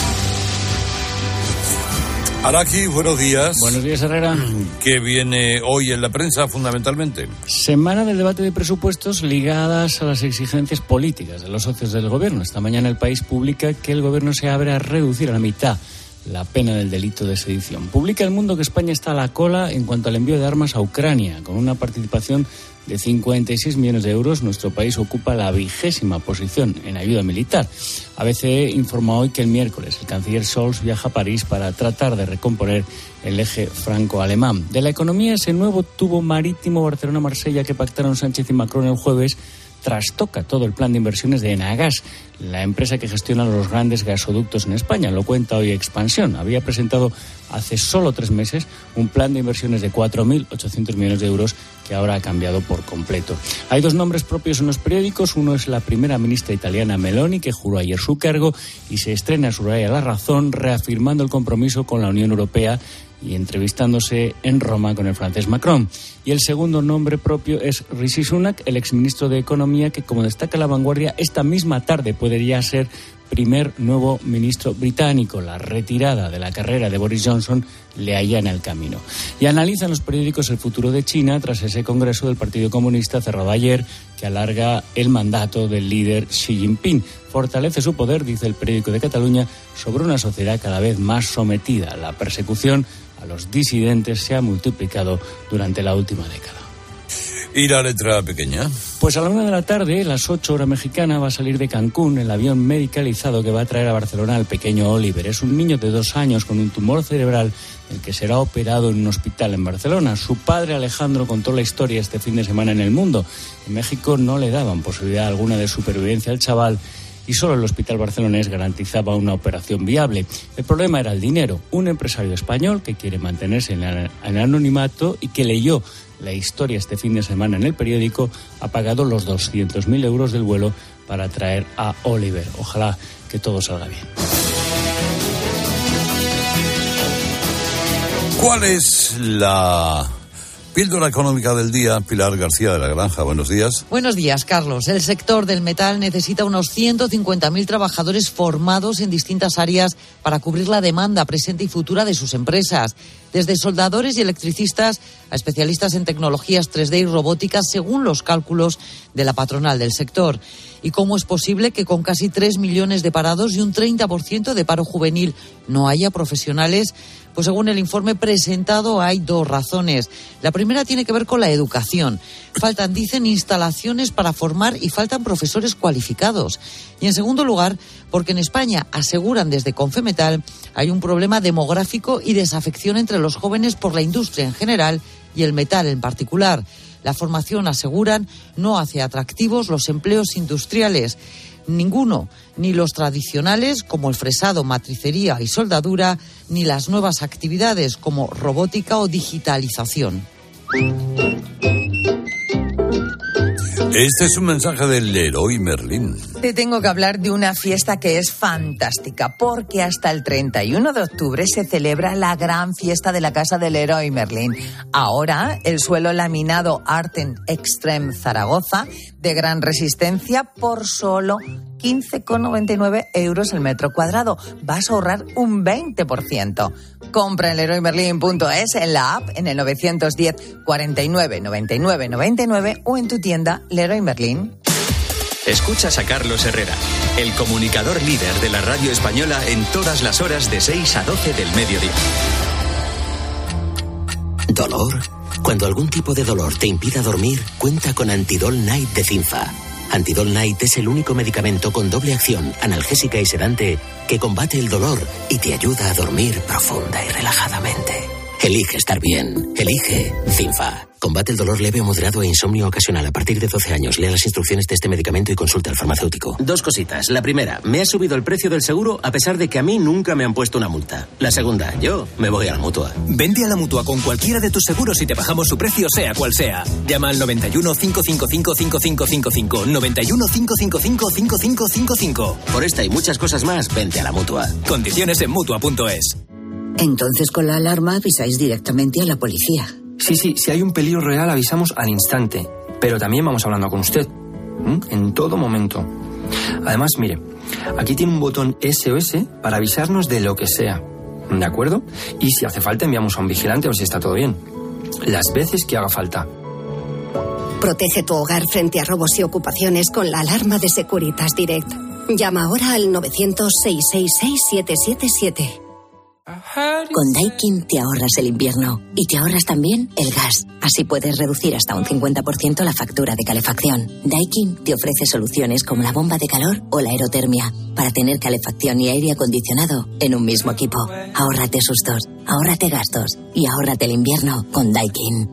Araki, buenos días. Buenos días, Herrera. ¿Qué viene hoy en la prensa, fundamentalmente? Semana del debate de presupuestos ligadas a las exigencias políticas de los socios del gobierno. Esta mañana El País publica que el gobierno se abre a reducir a la mitad la pena del delito de sedición. Publica El Mundo que España está a la cola en cuanto al envío de armas a Ucrania, con una participación de cincuenta y seis millones de euros. Nuestro país ocupa la vigésima posición en ayuda militar. A B C informa hoy que el miércoles el canciller Scholz viaja a París para tratar de recomponer el eje franco-alemán. De la economía, ese nuevo tubo marítimo Barcelona-Marsella que pactaron Sánchez y Macron el jueves trastoca todo el plan de inversiones de Enagas, la empresa que gestiona los grandes gasoductos en España. Lo cuenta hoy Expansión. Había presentado hace solo tres meses un plan de inversiones de cuatro mil ochocientos millones de euros que ahora ha cambiado por completo. Hay dos nombres propios en los periódicos. Uno es la primera ministra italiana Meloni, que juró ayer su cargo, y se estrena Subraya La Razón reafirmando el compromiso con la Unión Europea y entrevistándose en Roma con el francés Macron. Y el segundo nombre propio es Rishi Sunak, el exministro de Economía, que, como destaca La Vanguardia, esta misma tarde podría ser primer nuevo ministro británico. La retirada de la carrera de Boris Johnson le allana el camino. Y analizan los periódicos el futuro de China tras ese congreso del Partido Comunista cerrado ayer, que alarga el mandato del líder Xi Jinping. Fortalece su poder, dice el periódico de Cataluña, sobre una sociedad cada vez más sometida. La persecución a los disidentes se ha multiplicado durante la última década. ¿Y la letra pequeña? Pues a la una de la tarde, las ocho hora mexicana, va a salir de Cancún el avión medicalizado que va a traer a Barcelona al pequeño Oliver. Es un niño de dos años con un tumor cerebral, el que será operado en un hospital en Barcelona. Su padre Alejandro contó la historia este fin de semana en El Mundo. En México no le daban posibilidad alguna de supervivencia al chaval y solo el hospital barcelonés garantizaba una operación viable. El problema era el dinero. Un empresario español que quiere mantenerse en el anonimato y que leyó la historia este fin de semana en el periódico ha pagado los doscientos mil euros del vuelo para traer a Oliver. Ojalá que todo salga bien. ¿Cuál es la píldora económica del día? Pilar García de la Granja, buenos días. Buenos días, Carlos. El sector del metal necesita unos ciento cincuenta mil trabajadores formados en distintas áreas para cubrir la demanda presente y futura de sus empresas. Desde soldadores y electricistas a especialistas en tecnologías tres D y robótica, según los cálculos de la patronal del sector. ¿Y cómo es posible que con casi tres millones de parados y un treinta por ciento de paro juvenil no haya profesionales? Pues según el informe presentado hay dos razones. La primera tiene que ver con la educación. Faltan, dicen, instalaciones para formar y faltan profesores cualificados. Y en segundo lugar, porque en España, aseguran desde Confemetal, hay un problema demográfico y desafección entre los jóvenes por la industria en general y el metal en particular. La formación, aseguran, no hace atractivos los empleos industriales. Ninguno, ni los tradicionales como el fresado, matricería y soldadura, ni las nuevas actividades como robótica o digitalización. Este es un mensaje del Leroy Merlin. Te tengo que hablar de una fiesta que es fantástica, porque hasta el treinta y uno de octubre se celebra la gran fiesta de la casa del Leroy Merlin. Ahora, el suelo laminado Arten Extreme Zaragoza, de gran resistencia, por solo quince con noventa y nueve euros el metro cuadrado. Vas a ahorrar un veinte por ciento. Compra en leroy merlin punto es, en la app, en el novecientos diez, cuarenta y nueve, noventa y nueve, noventa y nueve o en tu tienda Leroy Merlin. Escuchas a Carlos Herrera, el comunicador líder de la radio española en todas las horas de seis a doce del mediodía. ¿Dolor? Cuando algún tipo de dolor te impida dormir, cuenta con Antidol Night de Cinfa. Antidol Night es el único medicamento con doble acción, analgésica y sedante, que combate el dolor y te ayuda a dormir profunda y relajadamente. Elige estar bien. Elige Cinfa. Combate el dolor leve o moderado e insomnio ocasional a partir de doce años. Lea las instrucciones de este medicamento y consulta al farmacéutico. Dos cositas. La primera, me ha subido el precio del seguro a pesar de que a mí nunca me han puesto una multa. La segunda, yo me voy a la Mutua. Vende a la Mutua con cualquiera de tus seguros y te bajamos su precio sea cual sea. Llama al noventa y uno, cinco cinco cinco, cinco cinco cinco cinco. noventa y uno, cinco cinco cinco, cinco cinco cinco cinco. Por esta y muchas cosas más, vente a la Mutua. Condiciones en Mutua punto es. Entonces con la alarma avisáis directamente a la policía. Sí, sí, si hay un peligro real avisamos al instante, pero también vamos hablando con usted, ¿m? En todo momento. Además, mire, aquí tiene un botón S O S para avisarnos de lo que sea, ¿de acuerdo? Y si hace falta enviamos a un vigilante a ver si está todo bien. Las veces que haga falta. Protege tu hogar frente a robos y ocupaciones con la alarma de Securitas Direct. Llama ahora al novecientos, seiscientos sesenta y seis, siete siete siete. Con Daikin te ahorras el invierno y te ahorras también el gas. Así puedes reducir hasta un cincuenta por ciento la factura de calefacción. Daikin te ofrece soluciones como la bomba de calor o la aerotermia para tener calefacción y aire acondicionado en un mismo equipo. Ahórrate sustos, ahórrate gastos y ahórrate el invierno con Daikin.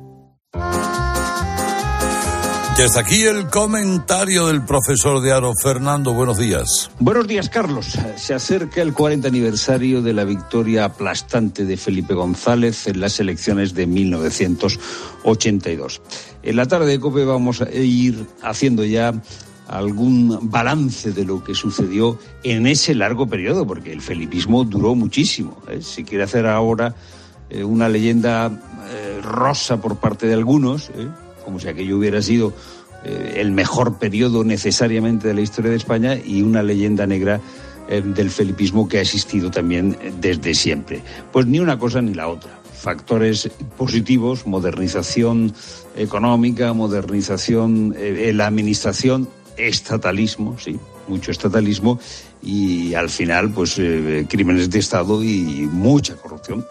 Y hasta aquí el comentario del profesor de Aro. Fernando, buenos días. Buenos días, Carlos. Se acerca el cuarenta aniversario de la victoria aplastante de Felipe González en las elecciones de mil novecientos ochenta y dos. En la tarde de COPE vamos a ir haciendo ya algún balance de lo que sucedió en ese largo periodo, porque el felipismo duró muchísimo, ¿eh? Si quiere hacer ahora eh, una leyenda eh, rosa por parte de algunos, ¿eh? como si aquello hubiera sido eh, el mejor periodo necesariamente de la historia de España, y una leyenda negra eh, del felipismo que ha existido también desde siempre. Pues ni una cosa ni la otra. Factores positivos, modernización económica, modernización eh, en la administración, estatalismo, sí, mucho estatalismo, y al final pues eh, crímenes de Estado y mucha corrupción.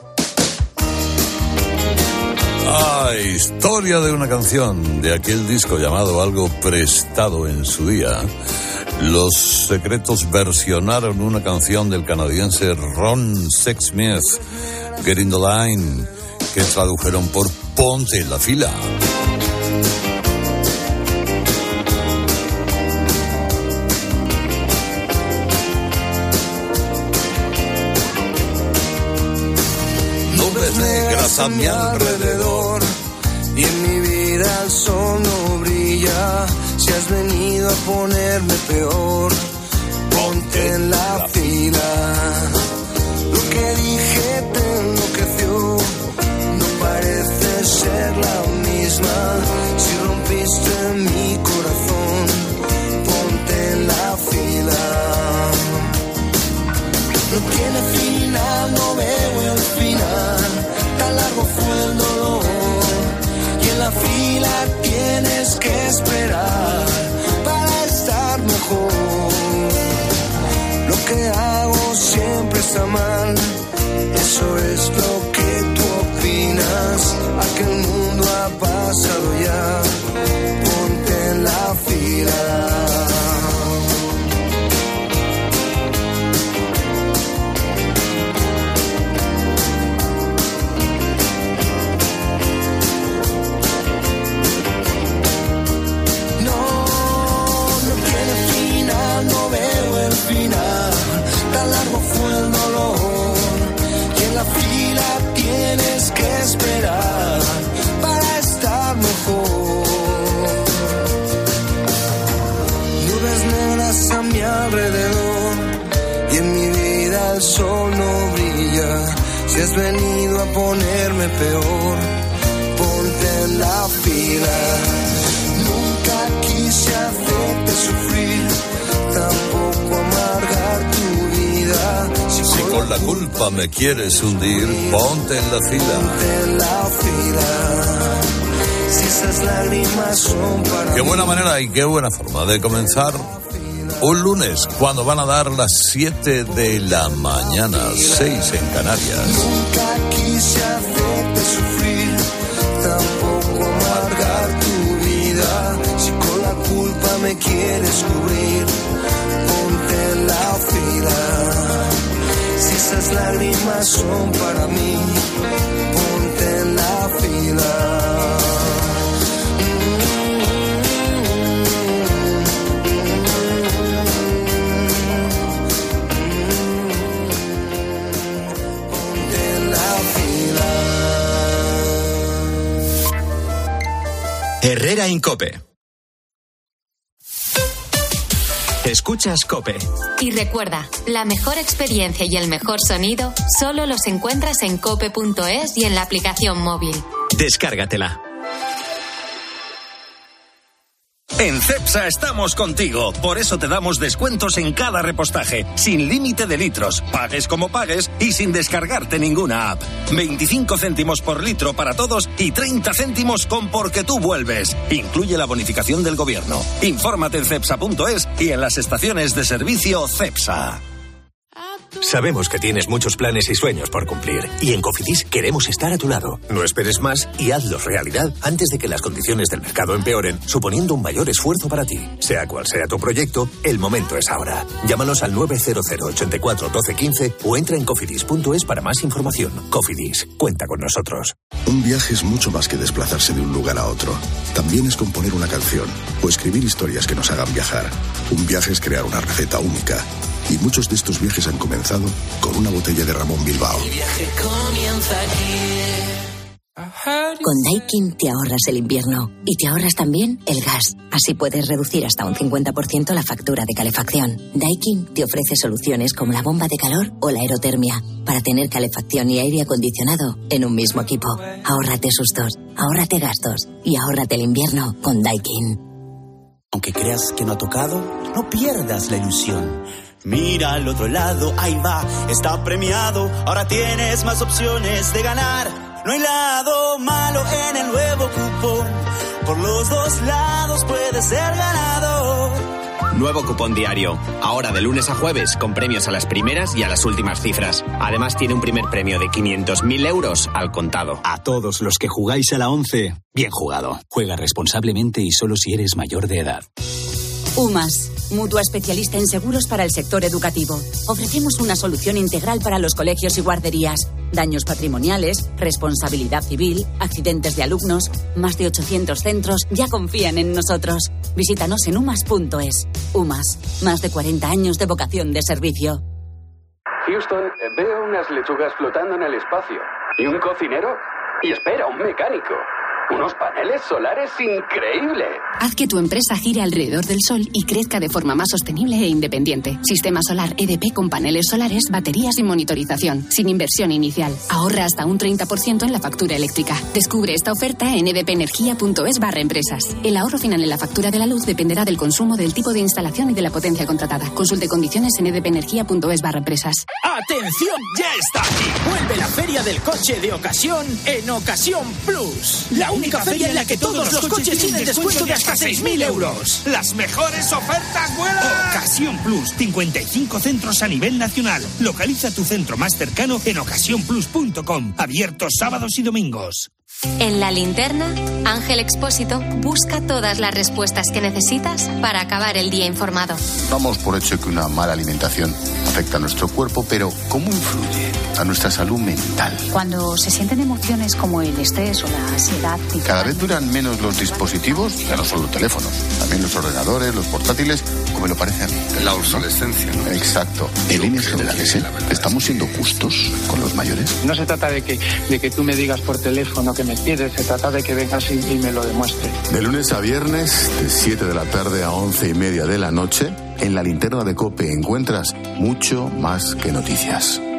Ah, historia de una canción de aquel disco llamado Algo Prestado en su día. Los Secretos versionaron una canción del canadiense Ron Sexsmith, Get in the Line, que tradujeron por Ponte en la fila. Nubes negras a mi alrededor, y en mi vida el sol no brilla. Si has venido a ponerme peor, ponte en la fila. Lo que dije te enloqueció, no parece ser la misma. Si rompiste mi corazón, ponte en la fila. No tiene final, no veo el final, tan largo fue el dolor, y en la fila tienes que esperar para estar que hago siempre está mal. Eso es lo que tú opinas. Aquel mundo ha pasado ya. Ponte en la fila. Tan largo fue el dolor y en la fila tienes que esperar para estar mejor. Nubes negras a mi alrededor y en mi vida el sol no brilla. Si has venido a ponerme peor, ponte en la fila. Nunca quise hacerte sufrir, tampoco amargar tu vida. Si, si con la culpa me quieres hundir, ponte en la fila. Ponte en la fila. Si esas lágrimas son para Qué buena manera y qué buena forma de comenzar un lunes, cuando van a dar las siete de la mañana, seis en Canarias. Nunca quise hacerte sufrir, tampoco amargar tu vida. Si con la culpa me quieres cubrir, ponte en la fila. Si esas lágrimas son para mí, ponte en la fila. Ponte en la fila. Herrera Incope. Escuchas COPE. Y recuerda, la mejor experiencia y el mejor sonido solo los encuentras en cope punto es y en la aplicación móvil. Descárgatela. En Cepsa estamos contigo, por eso te damos descuentos en cada repostaje, sin límite de litros, pagues como pagues y sin descargarte ninguna app. veinticinco céntimos por litro para todos y treinta céntimos con Porque tú vuelves. Incluye la bonificación del gobierno. Infórmate en cepsa punto es y en las estaciones de servicio Cepsa. Sabemos que tienes muchos planes y sueños por cumplir y en Cofidis queremos estar a tu lado. No esperes más y hazlos realidad antes de que las condiciones del mercado empeoren, suponiendo un mayor esfuerzo para ti. Sea cual sea tu proyecto, el momento es ahora. Llámanos al nueve cero cero, ochenta y cuatro, doce, quince o entra en cofidis punto es para más información. Cofidis, cuenta con nosotros. Un viaje es mucho más que desplazarse de un lugar a otro. También es componer una canción o escribir historias que nos hagan viajar. Un viaje es crear una receta única. Y muchos de estos viajes han comenzado con una botella de Ramón Bilbao. El viaje comienza aquí. Con Daikin te ahorras el invierno y te ahorras también el gas. Así puedes reducir hasta un cincuenta por ciento la factura de calefacción. Daikin te ofrece soluciones como la bomba de calor o la aerotermia para tener calefacción y aire acondicionado en un mismo equipo. Ahórrate sustos, ahórrate gastos y ahórrate el invierno con Daikin. Aunque creas que no ha tocado, no pierdas la ilusión. Mira al otro lado, ahí va, está premiado. Ahora tienes más opciones de ganar. No hay lado malo en el nuevo cupón. Por los dos lados puedes ser ganador. Nuevo cupón diario. Ahora de lunes a jueves con premios a las primeras y a las últimas cifras. Además tiene un primer premio de quinientos mil euros al contado. A todos los que jugáis a la once, bien jugado. Juega responsablemente y solo si eres mayor de edad. UMAS, mutua especialista en seguros para el sector educativo. Ofrecemos una solución integral para los colegios y guarderías. Daños patrimoniales, responsabilidad civil, accidentes de alumnos. Más de ochocientos centros ya confían en nosotros. Visítanos en umas punto es. UMAS, más de cuarenta años de vocación de servicio. Houston, veo unas lechugas flotando en el espacio. ¿Y un cocinero? Y espera, un mecánico. ¡Unos paneles solares increíbles! Haz que tu empresa gire alrededor del sol y crezca de forma más sostenible e independiente. Sistema solar E D P con paneles solares, baterías y monitorización. Sin inversión inicial. Ahorra hasta un treinta por ciento en la factura eléctrica. Descubre esta oferta en edpenergia.es barra empresas. El ahorro final en la factura de la luz dependerá del consumo, del tipo de instalación y de la potencia contratada. Consulte condiciones en edpenergia.es barra empresas. ¡Atención! ¡Ya está aquí! Vuelve la Feria del Coche de Ocasión en Ocasión Plus. La única feria en la que todos los coches tienen descuento de hasta seis mil euros. ¡Las mejores ofertas vuelan! Ocasión Plus, cincuenta y cinco centros a nivel nacional. Localiza tu centro más cercano en ocasión plus punto com. Abiertos sábados y domingos. En La Linterna, Ángel Expósito busca todas las respuestas que necesitas para acabar el día informado. Damos por hecho que una mala alimentación afecta a nuestro cuerpo, pero ¿cómo influye a nuestra salud mental? Cuando se sienten emociones como el estrés o la ansiedad. Cada vez duran menos los dispositivos, ya no solo teléfonos, también los ordenadores, los portátiles, como me lo parece a mí. La obsolescencia, ¿no? Exacto. En líneas generales, ¿eh? ¿Estamos siendo justos con los mayores? No se trata de que, de que tú me digas por teléfono que me quieres, se trata de que vengas y, y me lo demuestres. De lunes a viernes, de siete de la tarde a once y media de la noche, en La Linterna de COPE encuentras mucho más que noticias.